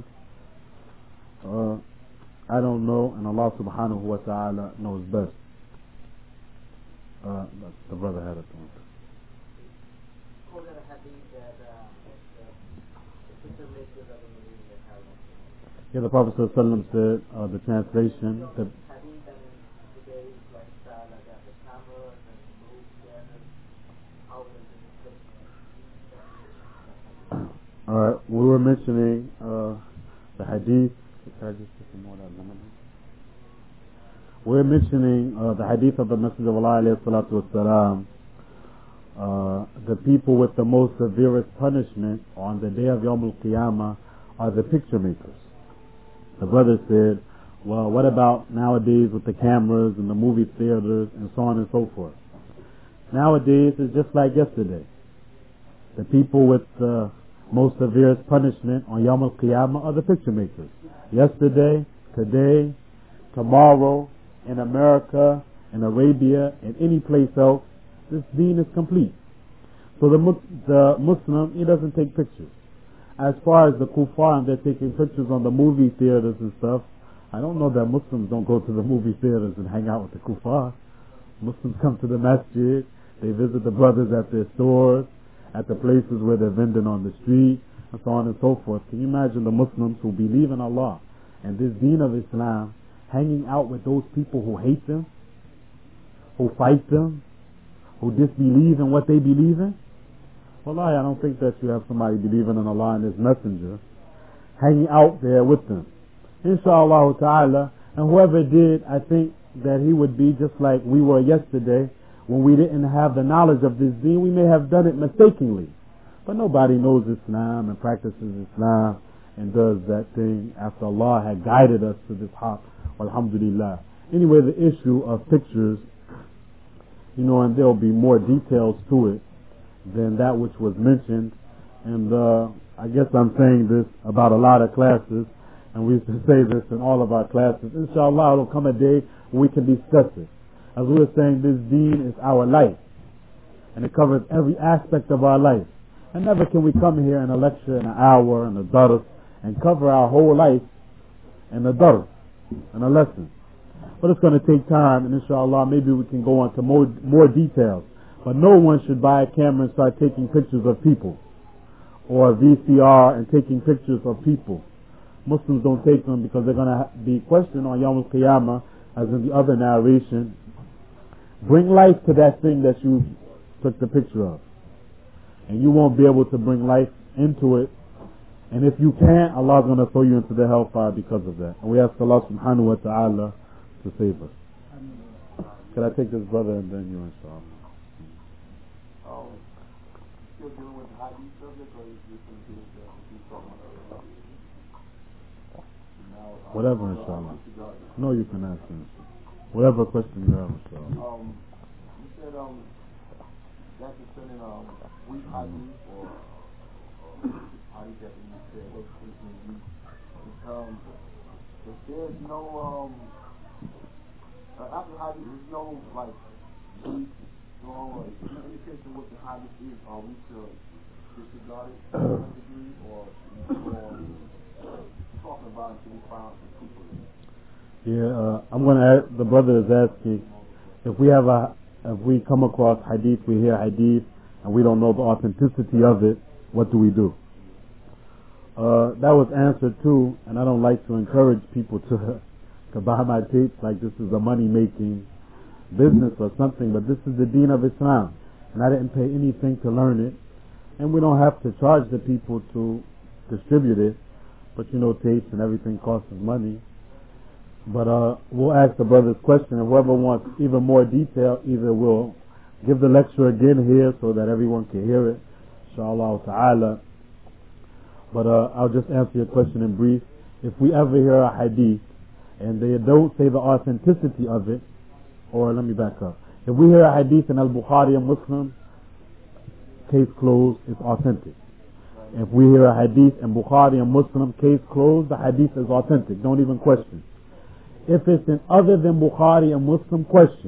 I don't know, and Allah subhanahu wa ta'ala knows best. The brother had it. Yeah, the Prophet ﷺ said, the translation, that we were mentioning the hadith. We're mentioning the hadith of the Messenger of Allah alayhi salatu wasalam. The people with the most severest punishment on the day of Yawm al-Qiyamah are the picture makers. The brother said, well, what about nowadays with the cameras and the movie theaters and so on and so forth? Nowadays it's just like yesterday. The people with the most severest punishment on Yawm al-Qiyamah are the picture makers. Yesterday, today, tomorrow, in America, in Arabia, and any place else, this deen is complete. So the Muslim, he doesn't take pictures. As far as the kuffar, and they're taking pictures on the movie theaters and stuff, I don't know that Muslims don't go to the movie theaters and hang out with the kuffar. Muslims come to the masjid, they visit the brothers at their stores, at the places where they're vending on the street, and so on and so forth. Can you imagine the Muslims who believe in Allah and this deen of Islam hanging out with those people who hate them, who fight them, who disbelieve in what they believe in? Wallahi, I don't think that you have somebody believing in Allah and His Messenger hanging out there with them. Inshallah ta'ala, and whoever did, I think that he would be just like we were yesterday when we didn't have the knowledge of this deen. We may have done it mistakenly, but nobody knows Islam and practices Islam and does that thing after Allah had guided us to this haq. Alhamdulillah. Anyway, the issue of pictures, and there'll be more details to it than that which was mentioned. And I guess I'm saying this about a lot of classes, and we used to say this in all of our classes. Inshallah, it'll come a day when we can discuss it. As we were saying, this deen is our life, and it covers every aspect of our life. And never can we come here in a lecture in an hour and a dars and cover our whole life in a dars and a lesson. But it's going to take time, and inshallah maybe we can go on to more details. But no one should buy a camera and start taking pictures of people, or a VCR and taking pictures of people. Muslims don't take them because they're going to be questioned on Yawm al-Qiyamah, as in the other narration. Bring life to that thing that you took the picture of, and you won't be able to bring life into it. And if you can't, Allah's going to throw you into the hellfire because of that. And we ask Allah subhanahu wa ta'ala to save us. Can I take this brother and then you, inshallah? Still dealing with the hadith subject, or is this something that you talking about? Whatever, inshallah. No, you can ask him. Whatever question you have, inshallah. You said that's concerning weak hadith or hadith that you said was weak. If there's no after hadith, there's no like weak. Or indication what the hadith is, are we to disregard it to a degree, or talking about it until we find some proof of it? Yeah, I'm going to ask, the brother is asking, if we come across hadith, we hear hadith, and we don't know the authenticity of it, what do we do? That was answered too, and I don't like to encourage people to buy my tapes like this is a money-making business or something, but this is the deen of Islam, and I didn't pay anything to learn it, and we don't have to charge the people to distribute it, but tapes and everything costs us money. But we'll ask the brother's question, and whoever wants even more detail, either we'll give the lecture again here so that everyone can hear it, inshallah ta'ala. But I'll just answer your question in brief. If we ever hear a hadith and they don't say the authenticity of it, or let me back up. If we hear a hadith in Al-Bukhari and Muslim, case closed, it's authentic. If we hear a hadith in Bukhari and Muslim, case closed, the hadith is authentic. Don't even question. If it's in other than Bukhari and Muslim, question.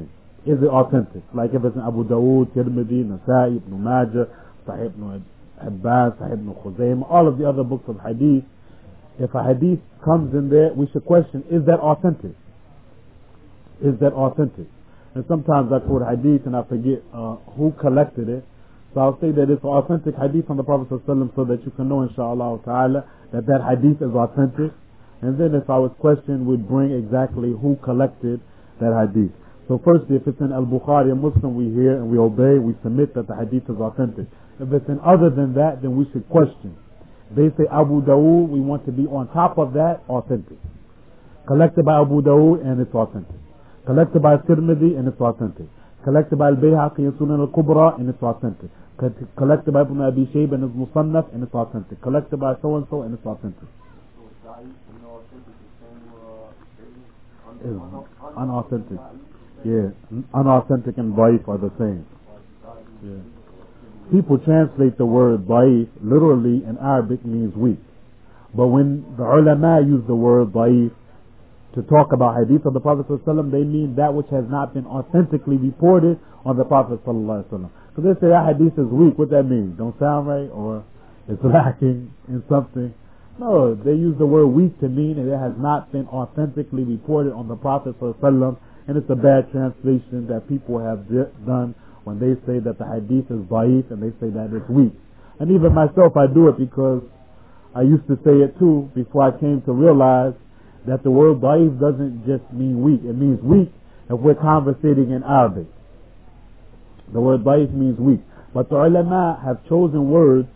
is it authentic? Like if it's in Abu Dawood, Tirmidhi, Nasa'i, Ibn Majah, Sahih Ibn Hibban, Sahih Ibn Khuzaymah, all of the other books of hadith, if a hadith comes in there, we should question, is that authentic? Is that authentic? And sometimes I quote hadith and I forget who collected it. So I'll say that it's an authentic hadith from the Prophet ﷺ so that you can know, inshallah ta'ala, that that hadith is authentic. And then if I was questioned, we'd bring exactly who collected that hadith. So firstly, if it's in Al-Bukhari and Muslim, we hear and we obey, we submit that the hadith is authentic. If it's in other than that, then we should question. They say Abu Dawood, we want to be on top of that, authentic. Collected by Abu Dawood and it's authentic. Collected by Tirmidhi and it's authentic. Collected by Al-Bayhaqi and Sunan Al-Kubra and it's authentic. Collected by Ibn Abi Shayba and his Musannaf and it's authentic. Collected by so and so and it's authentic. Is unauthentic. Yeah, unauthentic and da'if are the same. Yeah. People translate the word da'if literally in Arabic means weak. But when the ulama use the word da'if to talk about hadith of the Prophet ﷺ, they mean that which has not been authentically reported on the Prophet ﷺ. So they say that hadith is weak. What that mean? Don't sound right, or it's lacking in something? No, they use the word weak to mean that it has not been authentically reported on the Prophet ﷺ, and it's a bad translation that people have done when they say that the hadith is da'if and they say that it's weak. And even myself, I do it because I used to say it too before I came to realize that the word da'if doesn't just mean weak. It means weak if we're conversating in Arabic. The word da'if means weak. But the ulama have chosen words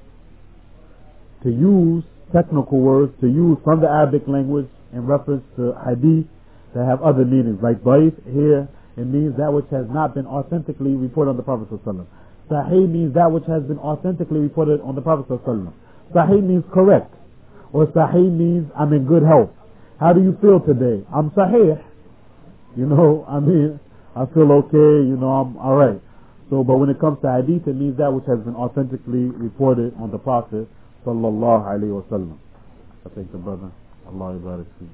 to use, technical words, to use from the Arabic language in reference to hadith that have other meanings. Like da'if here, it means that which has not been authentically reported on the Prophet ﷺ. Sahih means that which has been authentically reported on the Prophet ﷺ. Sahih means correct. Or sahih means I'm in good health. How do you feel today? I'm sahih. You know, I mean, I feel okay, you know, I'm alright. So, but when it comes to hadith, it means that which has been authentically reported on the Prophet sallallahu alaihi wasallam. I thank the brother. Allah yabarak fiik.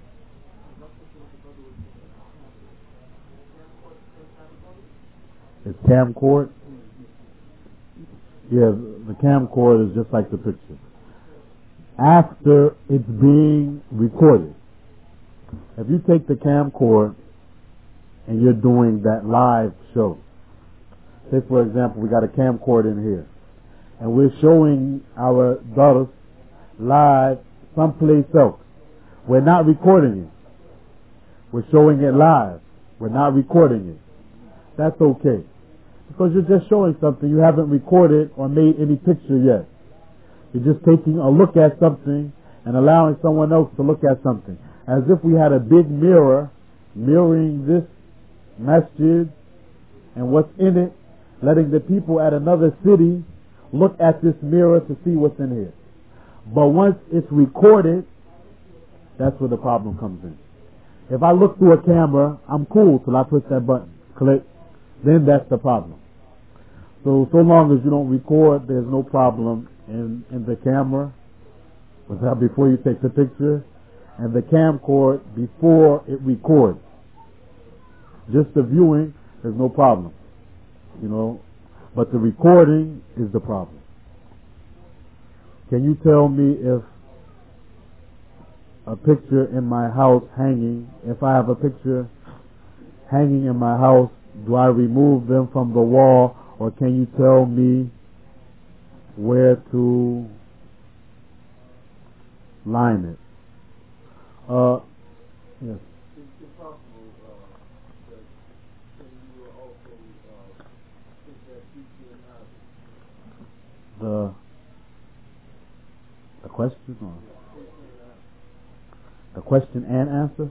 It's camcord? Yeah, the camcord is just like the picture. After it's being recorded. If you take the camcord and you're doing that live show, say for example we got a camcord in here and we're showing our daughters live someplace else. We're not recording it. We're showing it live. We're not recording it. That's okay. Because you're just showing something. You haven't recorded or made any picture yet. You're just taking a look at something and allowing someone else to look at something. As if we had a big mirror mirroring this masjid and what's in it, letting the people at another city look at this mirror to see what's in here. But once it's recorded, that's where the problem comes in. If I look through a camera, I'm cool till I push that button, click, then that's the problem. So long as you don't record, there's no problem in the camera, but that before you take the picture, and the camcord before it records. Just the viewing, there's no problem, you know, but the recording is the problem. Can you tell me if a picture in my house hanging, if I have a picture hanging in my house, do I remove them from the wall, or can you tell me where to line it? Yes. It's possible that you will also take that feature in Arabic. The question or the question and answer?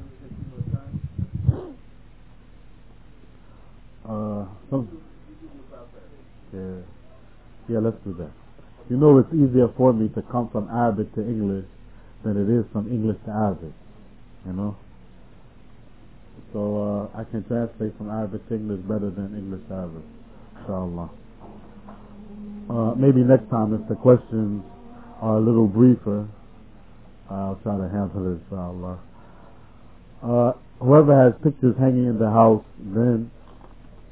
Yeah, let's do that. You know, it's easier for me to come from Arabic to English than it is from English to Arabic, you know. So I can translate from Arabic to English better than English to Arabic, inshallah. Maybe next time if the questions are a little briefer, I'll try to handle it, inshallah. Whoever has pictures hanging in the house, then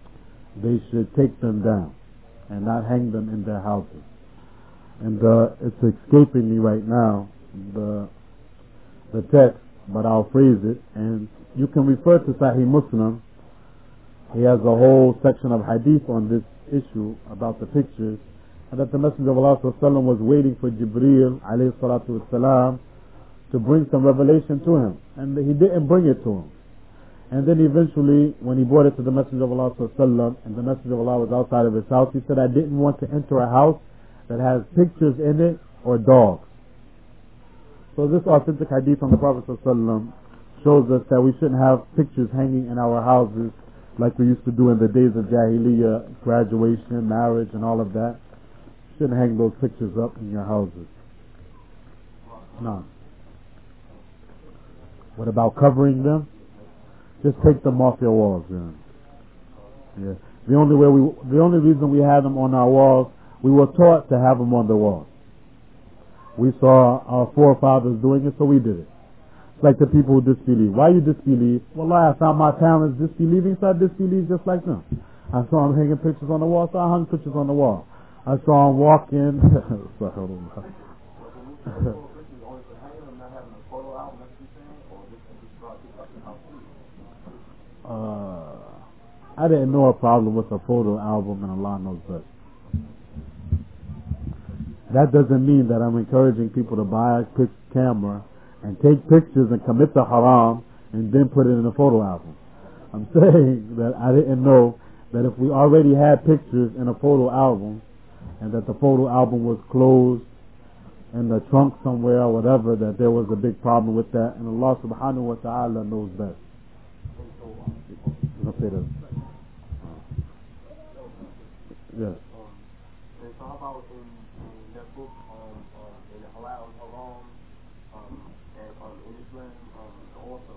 they should take them down and not hang them in their houses. And it's escaping me right now, the text, but I'll phrase it. And you can refer to Sahih Muslim. He has a whole section of hadith on this issue about the pictures, and that the Messenger of Allah ﷺ was waiting for Jibreel alayhi salatu wasalam to bring some revelation to him, and he didn't bring it to him. And then eventually, when he brought it to the Messenger of Allah ﷺ, and the Messenger of Allah was outside of his house, he said, I didn't want to enter a house that has pictures in it or dogs. So this authentic hadith from the Prophet ﷺ shows us that we shouldn't have pictures hanging in our houses like we used to do in the days of Jahiliyyah, graduation, marriage, and all of that. You shouldn't hang those pictures up in your houses. No. What about covering them? Just take them off your walls. Yeah. The only reason we have them on our walls, we were taught to have them on the walls. We saw our forefathers doing it, so we did it. It's like the people who disbelieve. Why you disbelieve? Wallahi, I found my parents disbelieving, so I disbelieve just like them. I saw them hanging pictures on the wall, so I hung pictures on the wall. I saw them walking. I didn't know a problem with a photo album, and Allah knows best. That doesn't mean that I'm encouraging people to buy a camera and take pictures and commit the haram and then put it in a photo album. I'm saying that I didn't know that if we already had pictures in a photo album and that the photo album was closed in the trunk somewhere or whatever, that there was a big problem with that, and Allah subhanahu wa ta'ala knows best. Yes. And so how about in that book, in the Halal and Haram, and in Islam, the author,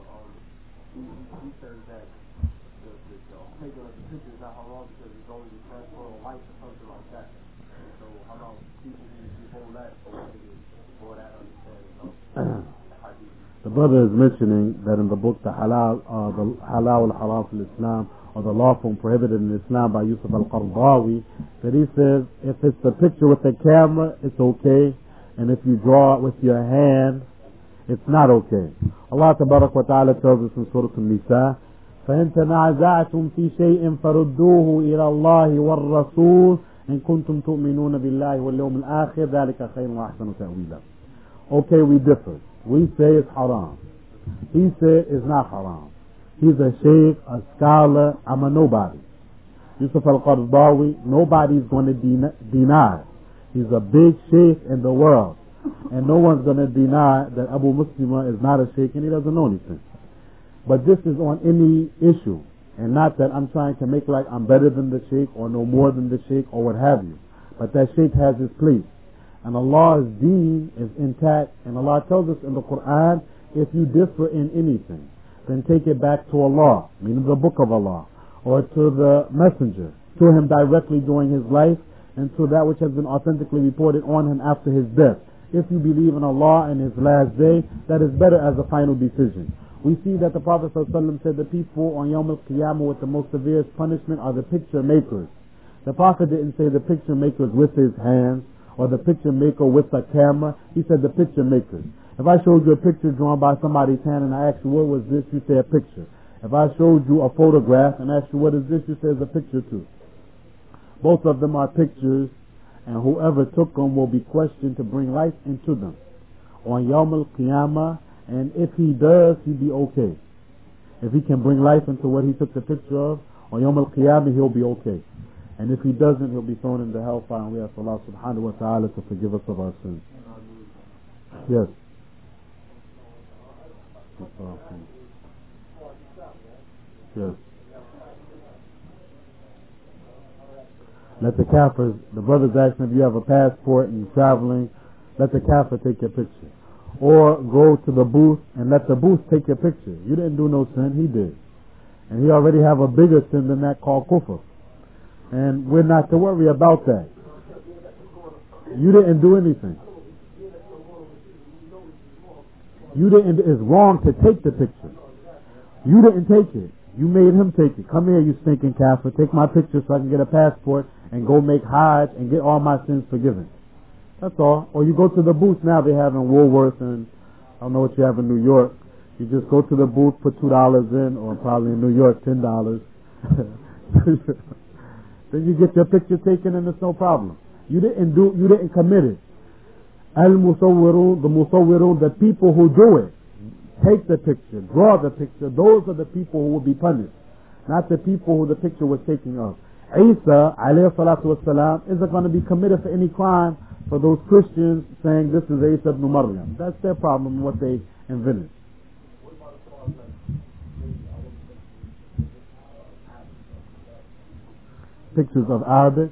he says that the taking of the picture is not haram because it's only the transfer of life or something like that. And so how about people who hold that or that understanding? The brother is mentioning that in the book the Halal al-Haram fil Islam, or the lawful and prohibited in Islam by Yusuf al-Qaradawi, that he says if it's a picture with a camera, it's okay, and if you draw it with your hand, it's not okay. Allah Tabarak wa Ta'ala tells us in Surah An-Nisa, فَإِن تَنَازَعْتُمْ فِي شَيْءٍ فَرُدُّوهُ إِلَى اللَّهِ وَالرَّسُولِ إِن كُنتُمْ تُؤْمِنُونَ بِاللَّهِ وَالْيَوْمِ الْآخِرِ ذَلِكَ خَيْرٌ وَأَحْسَنُ تَأْوِيلًا. Okay, we differ. We say it's haram. He said it's not haram. He's a sheikh, a scholar. I'm a nobody. Yusuf al-Qaradawi, nobody's going to deny. He's a big sheikh in the world. And no one's going to deny that Abu Muslima is not a sheikh and he doesn't know anything. But this is on any issue. And not that I'm trying to make like I'm better than the sheikh or know more than the sheikh or what have you. But that sheikh has his place. And Allah's deen is intact. And Allah tells us in the Quran, if you differ in anything, then take it back to Allah, meaning the book of Allah, or to the messenger, to him directly during his life, and to that which has been authentically reported on him after his death. If you believe in Allah and his last day, that is better as a final decision. We see that the Prophet ﷺ said the people on Yawm al-Qiyamah with the most severest punishment are the picture makers. The Prophet didn't say the picture makers with his hands, or the picture maker with a camera. He said the picture makers. If I showed you a picture drawn by somebody's hand and I asked you what was this, you say a picture. If I showed you a photograph and asked you what is this, you say it's a picture too. Both of them are pictures, and whoever took them will be questioned to bring life into them on Yawm al-Qiyamah, and if he does, he'll be okay. If he can bring life into what he took the picture of, on Yawm al-Qiyamah he'll be okay. And if he doesn't, he'll be thrown into hellfire, and we ask Allah subhanahu wa ta'ala to forgive us of our sins. Yes. Yes. Let the kafirs, the brother's asking if you have a passport and you're traveling, let the kafir take your picture. Or go to the booth and let the booth take your picture. You didn't do no sin, he did. And he already have a bigger sin than that called kufr. And we're not to worry about that. You didn't do anything. You didn't, it's wrong to take the picture. You didn't take it. You made him take it. Come here, you stinking kafir. Take my picture so I can get a passport and go make Hajj and get all my sins forgiven. That's all. Or you go to the booth now they have in Woolworth, and I don't know what you have in New York. You just go to the booth, put $2 in, or probably in New York $10. Then you get your picture taken and it's no problem. You didn't commit it. Al-Musawwirun, the people who do it, take the picture, draw the picture, those are the people who will be punished, not the people who the picture was taken of. Isa, alayhi salatu wassalam, isn't going to be committed for any crime for those Christians saying this is Isa ibn Maryam. That's their problem, what they invented. Pictures of Arabic.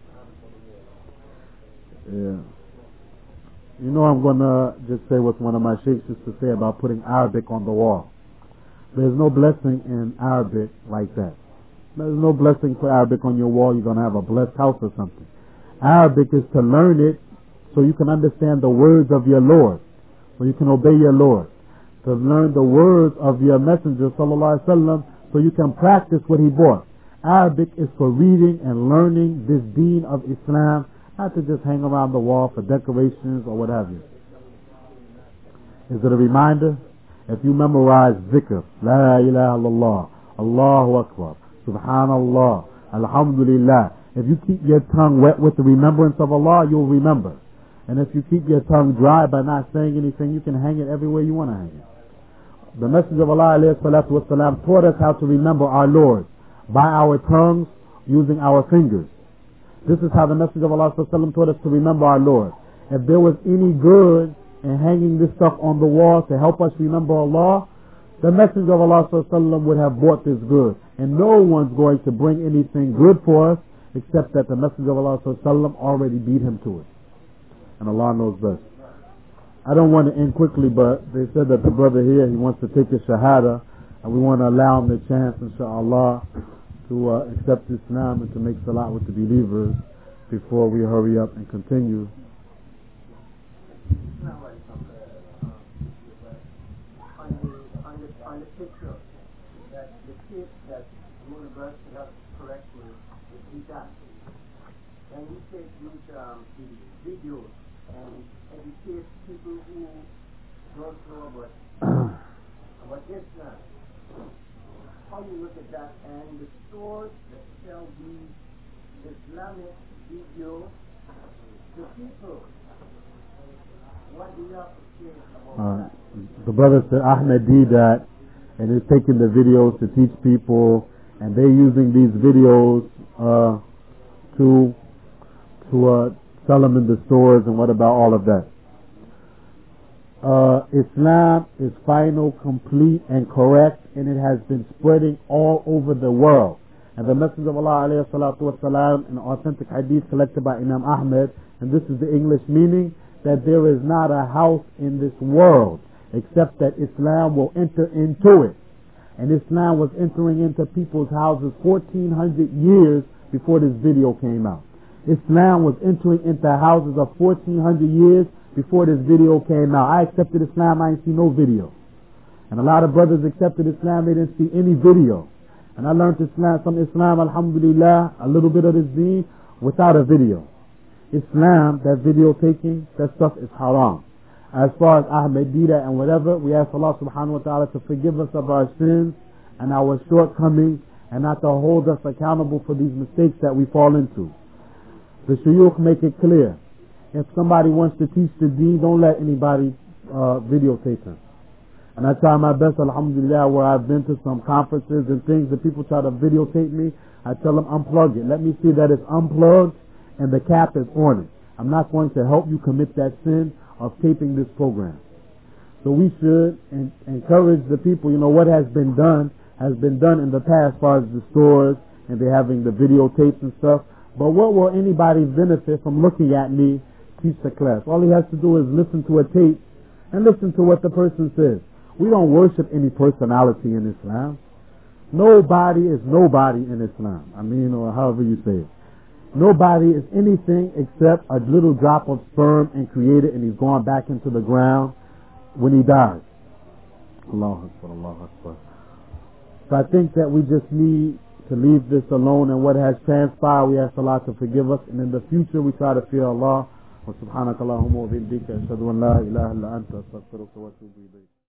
Yeah. You know, I'm going to just say what one of my sheikhs used to say about putting Arabic on the wall. There's no blessing in Arabic like that. There's no blessing for Arabic on your wall. You're going to have a blessed house or something. Arabic is to learn it so you can understand the words of your Lord, so you can obey your Lord. To learn the words of your Messenger, sallallahu alaihi wasallam, so you can practice what he brought. Arabic is for reading and learning this deen of Islam, not to just hang around the wall for decorations or what have you. Is it a reminder? If you memorize zikr, La ilaha illallah, Allahu Akbar, Subhanallah, Alhamdulillah, if you keep your tongue wet with the remembrance of Allah, you'll remember. And if you keep your tongue dry by not saying anything, you can hang it everywhere you want to hang it. The Messenger of Allah alayhi salatu wasalam taught us how to remember our Lord by our tongues, using our fingers. This is how the Messenger of Allah taught us to remember our Lord. If there was any good in hanging this stuff on the wall to help us remember Allah, the Messenger of Allah would have brought this good. And no one's going to bring anything good for us except that the Messenger of Allah already beat him to it. And Allah knows best. I don't want to end quickly, but they said that the brother here, he wants to take a shahada, and we want to allow him the chance, inshallah, to accept Islam and to make salat with the believers before we hurry up and continue. On the picture, that the kid that university has correctly is hijab. And you take these the videos and educate people who don't know about Islam. How you look at that, and the stores that sell these Islamic videos to people. What do you have to say about that? The brother said Ahmed did that, and is taking the videos to teach people, and they're using these videos to sell them in the stores. And what about all of that? Islam is final, complete, and correct, and it has been spreading all over the world. And the Messenger of Allah alayhi salatu wasalam, an authentic hadith collected by Imam Ahmed, and this is the English meaning, that there is not a house in this world except that Islam will enter into it. And Islam was entering into people's houses 1400 years before this video came out. Islam was entering into houses of 1400 years before this video came out. I accepted Islam, I didn't see no video. And a lot of brothers accepted Islam, they didn't see any video. And I learned some Islam, alhamdulillah, a little bit of this deen, without a video. Islam, that video taking, that stuff is haram. As far as Ahmadiyya and whatever, we ask Allah subhanahu wa ta'ala to forgive us of our sins and our shortcomings, and not to hold us accountable for these mistakes that we fall into. The shuyukh make it clear. If somebody wants to teach the deen, don't let anybody videotape him. And I try my best, alhamdulillah, where I've been to some conferences and things that people try to videotape me, I tell them unplug it. Let me see that it's unplugged and the cap is on it. I'm not going to help you commit that sin of taping this program. So we should encourage the people, what has been done in the past as far as the stores and they're having the videotapes and stuff. But what will anybody benefit from looking at me teach the class? All he has to do is listen to a tape and listen to what the person says. We don't worship any personality in Islam. Nobody is nobody in Islam. Or however you say it. Nobody is anything except a little drop of sperm and created, and he's going back into the ground when he dies. Allahu Akbar, Allahu Akbar. So I think that we just need to leave this alone, and what has transpired, we ask Allah to forgive us, and in the future we try to fear Allah. وسبحانك اللهم وبحمدك أشهد أن لا إله إلا أنت أستغفرك وأتوب إليك.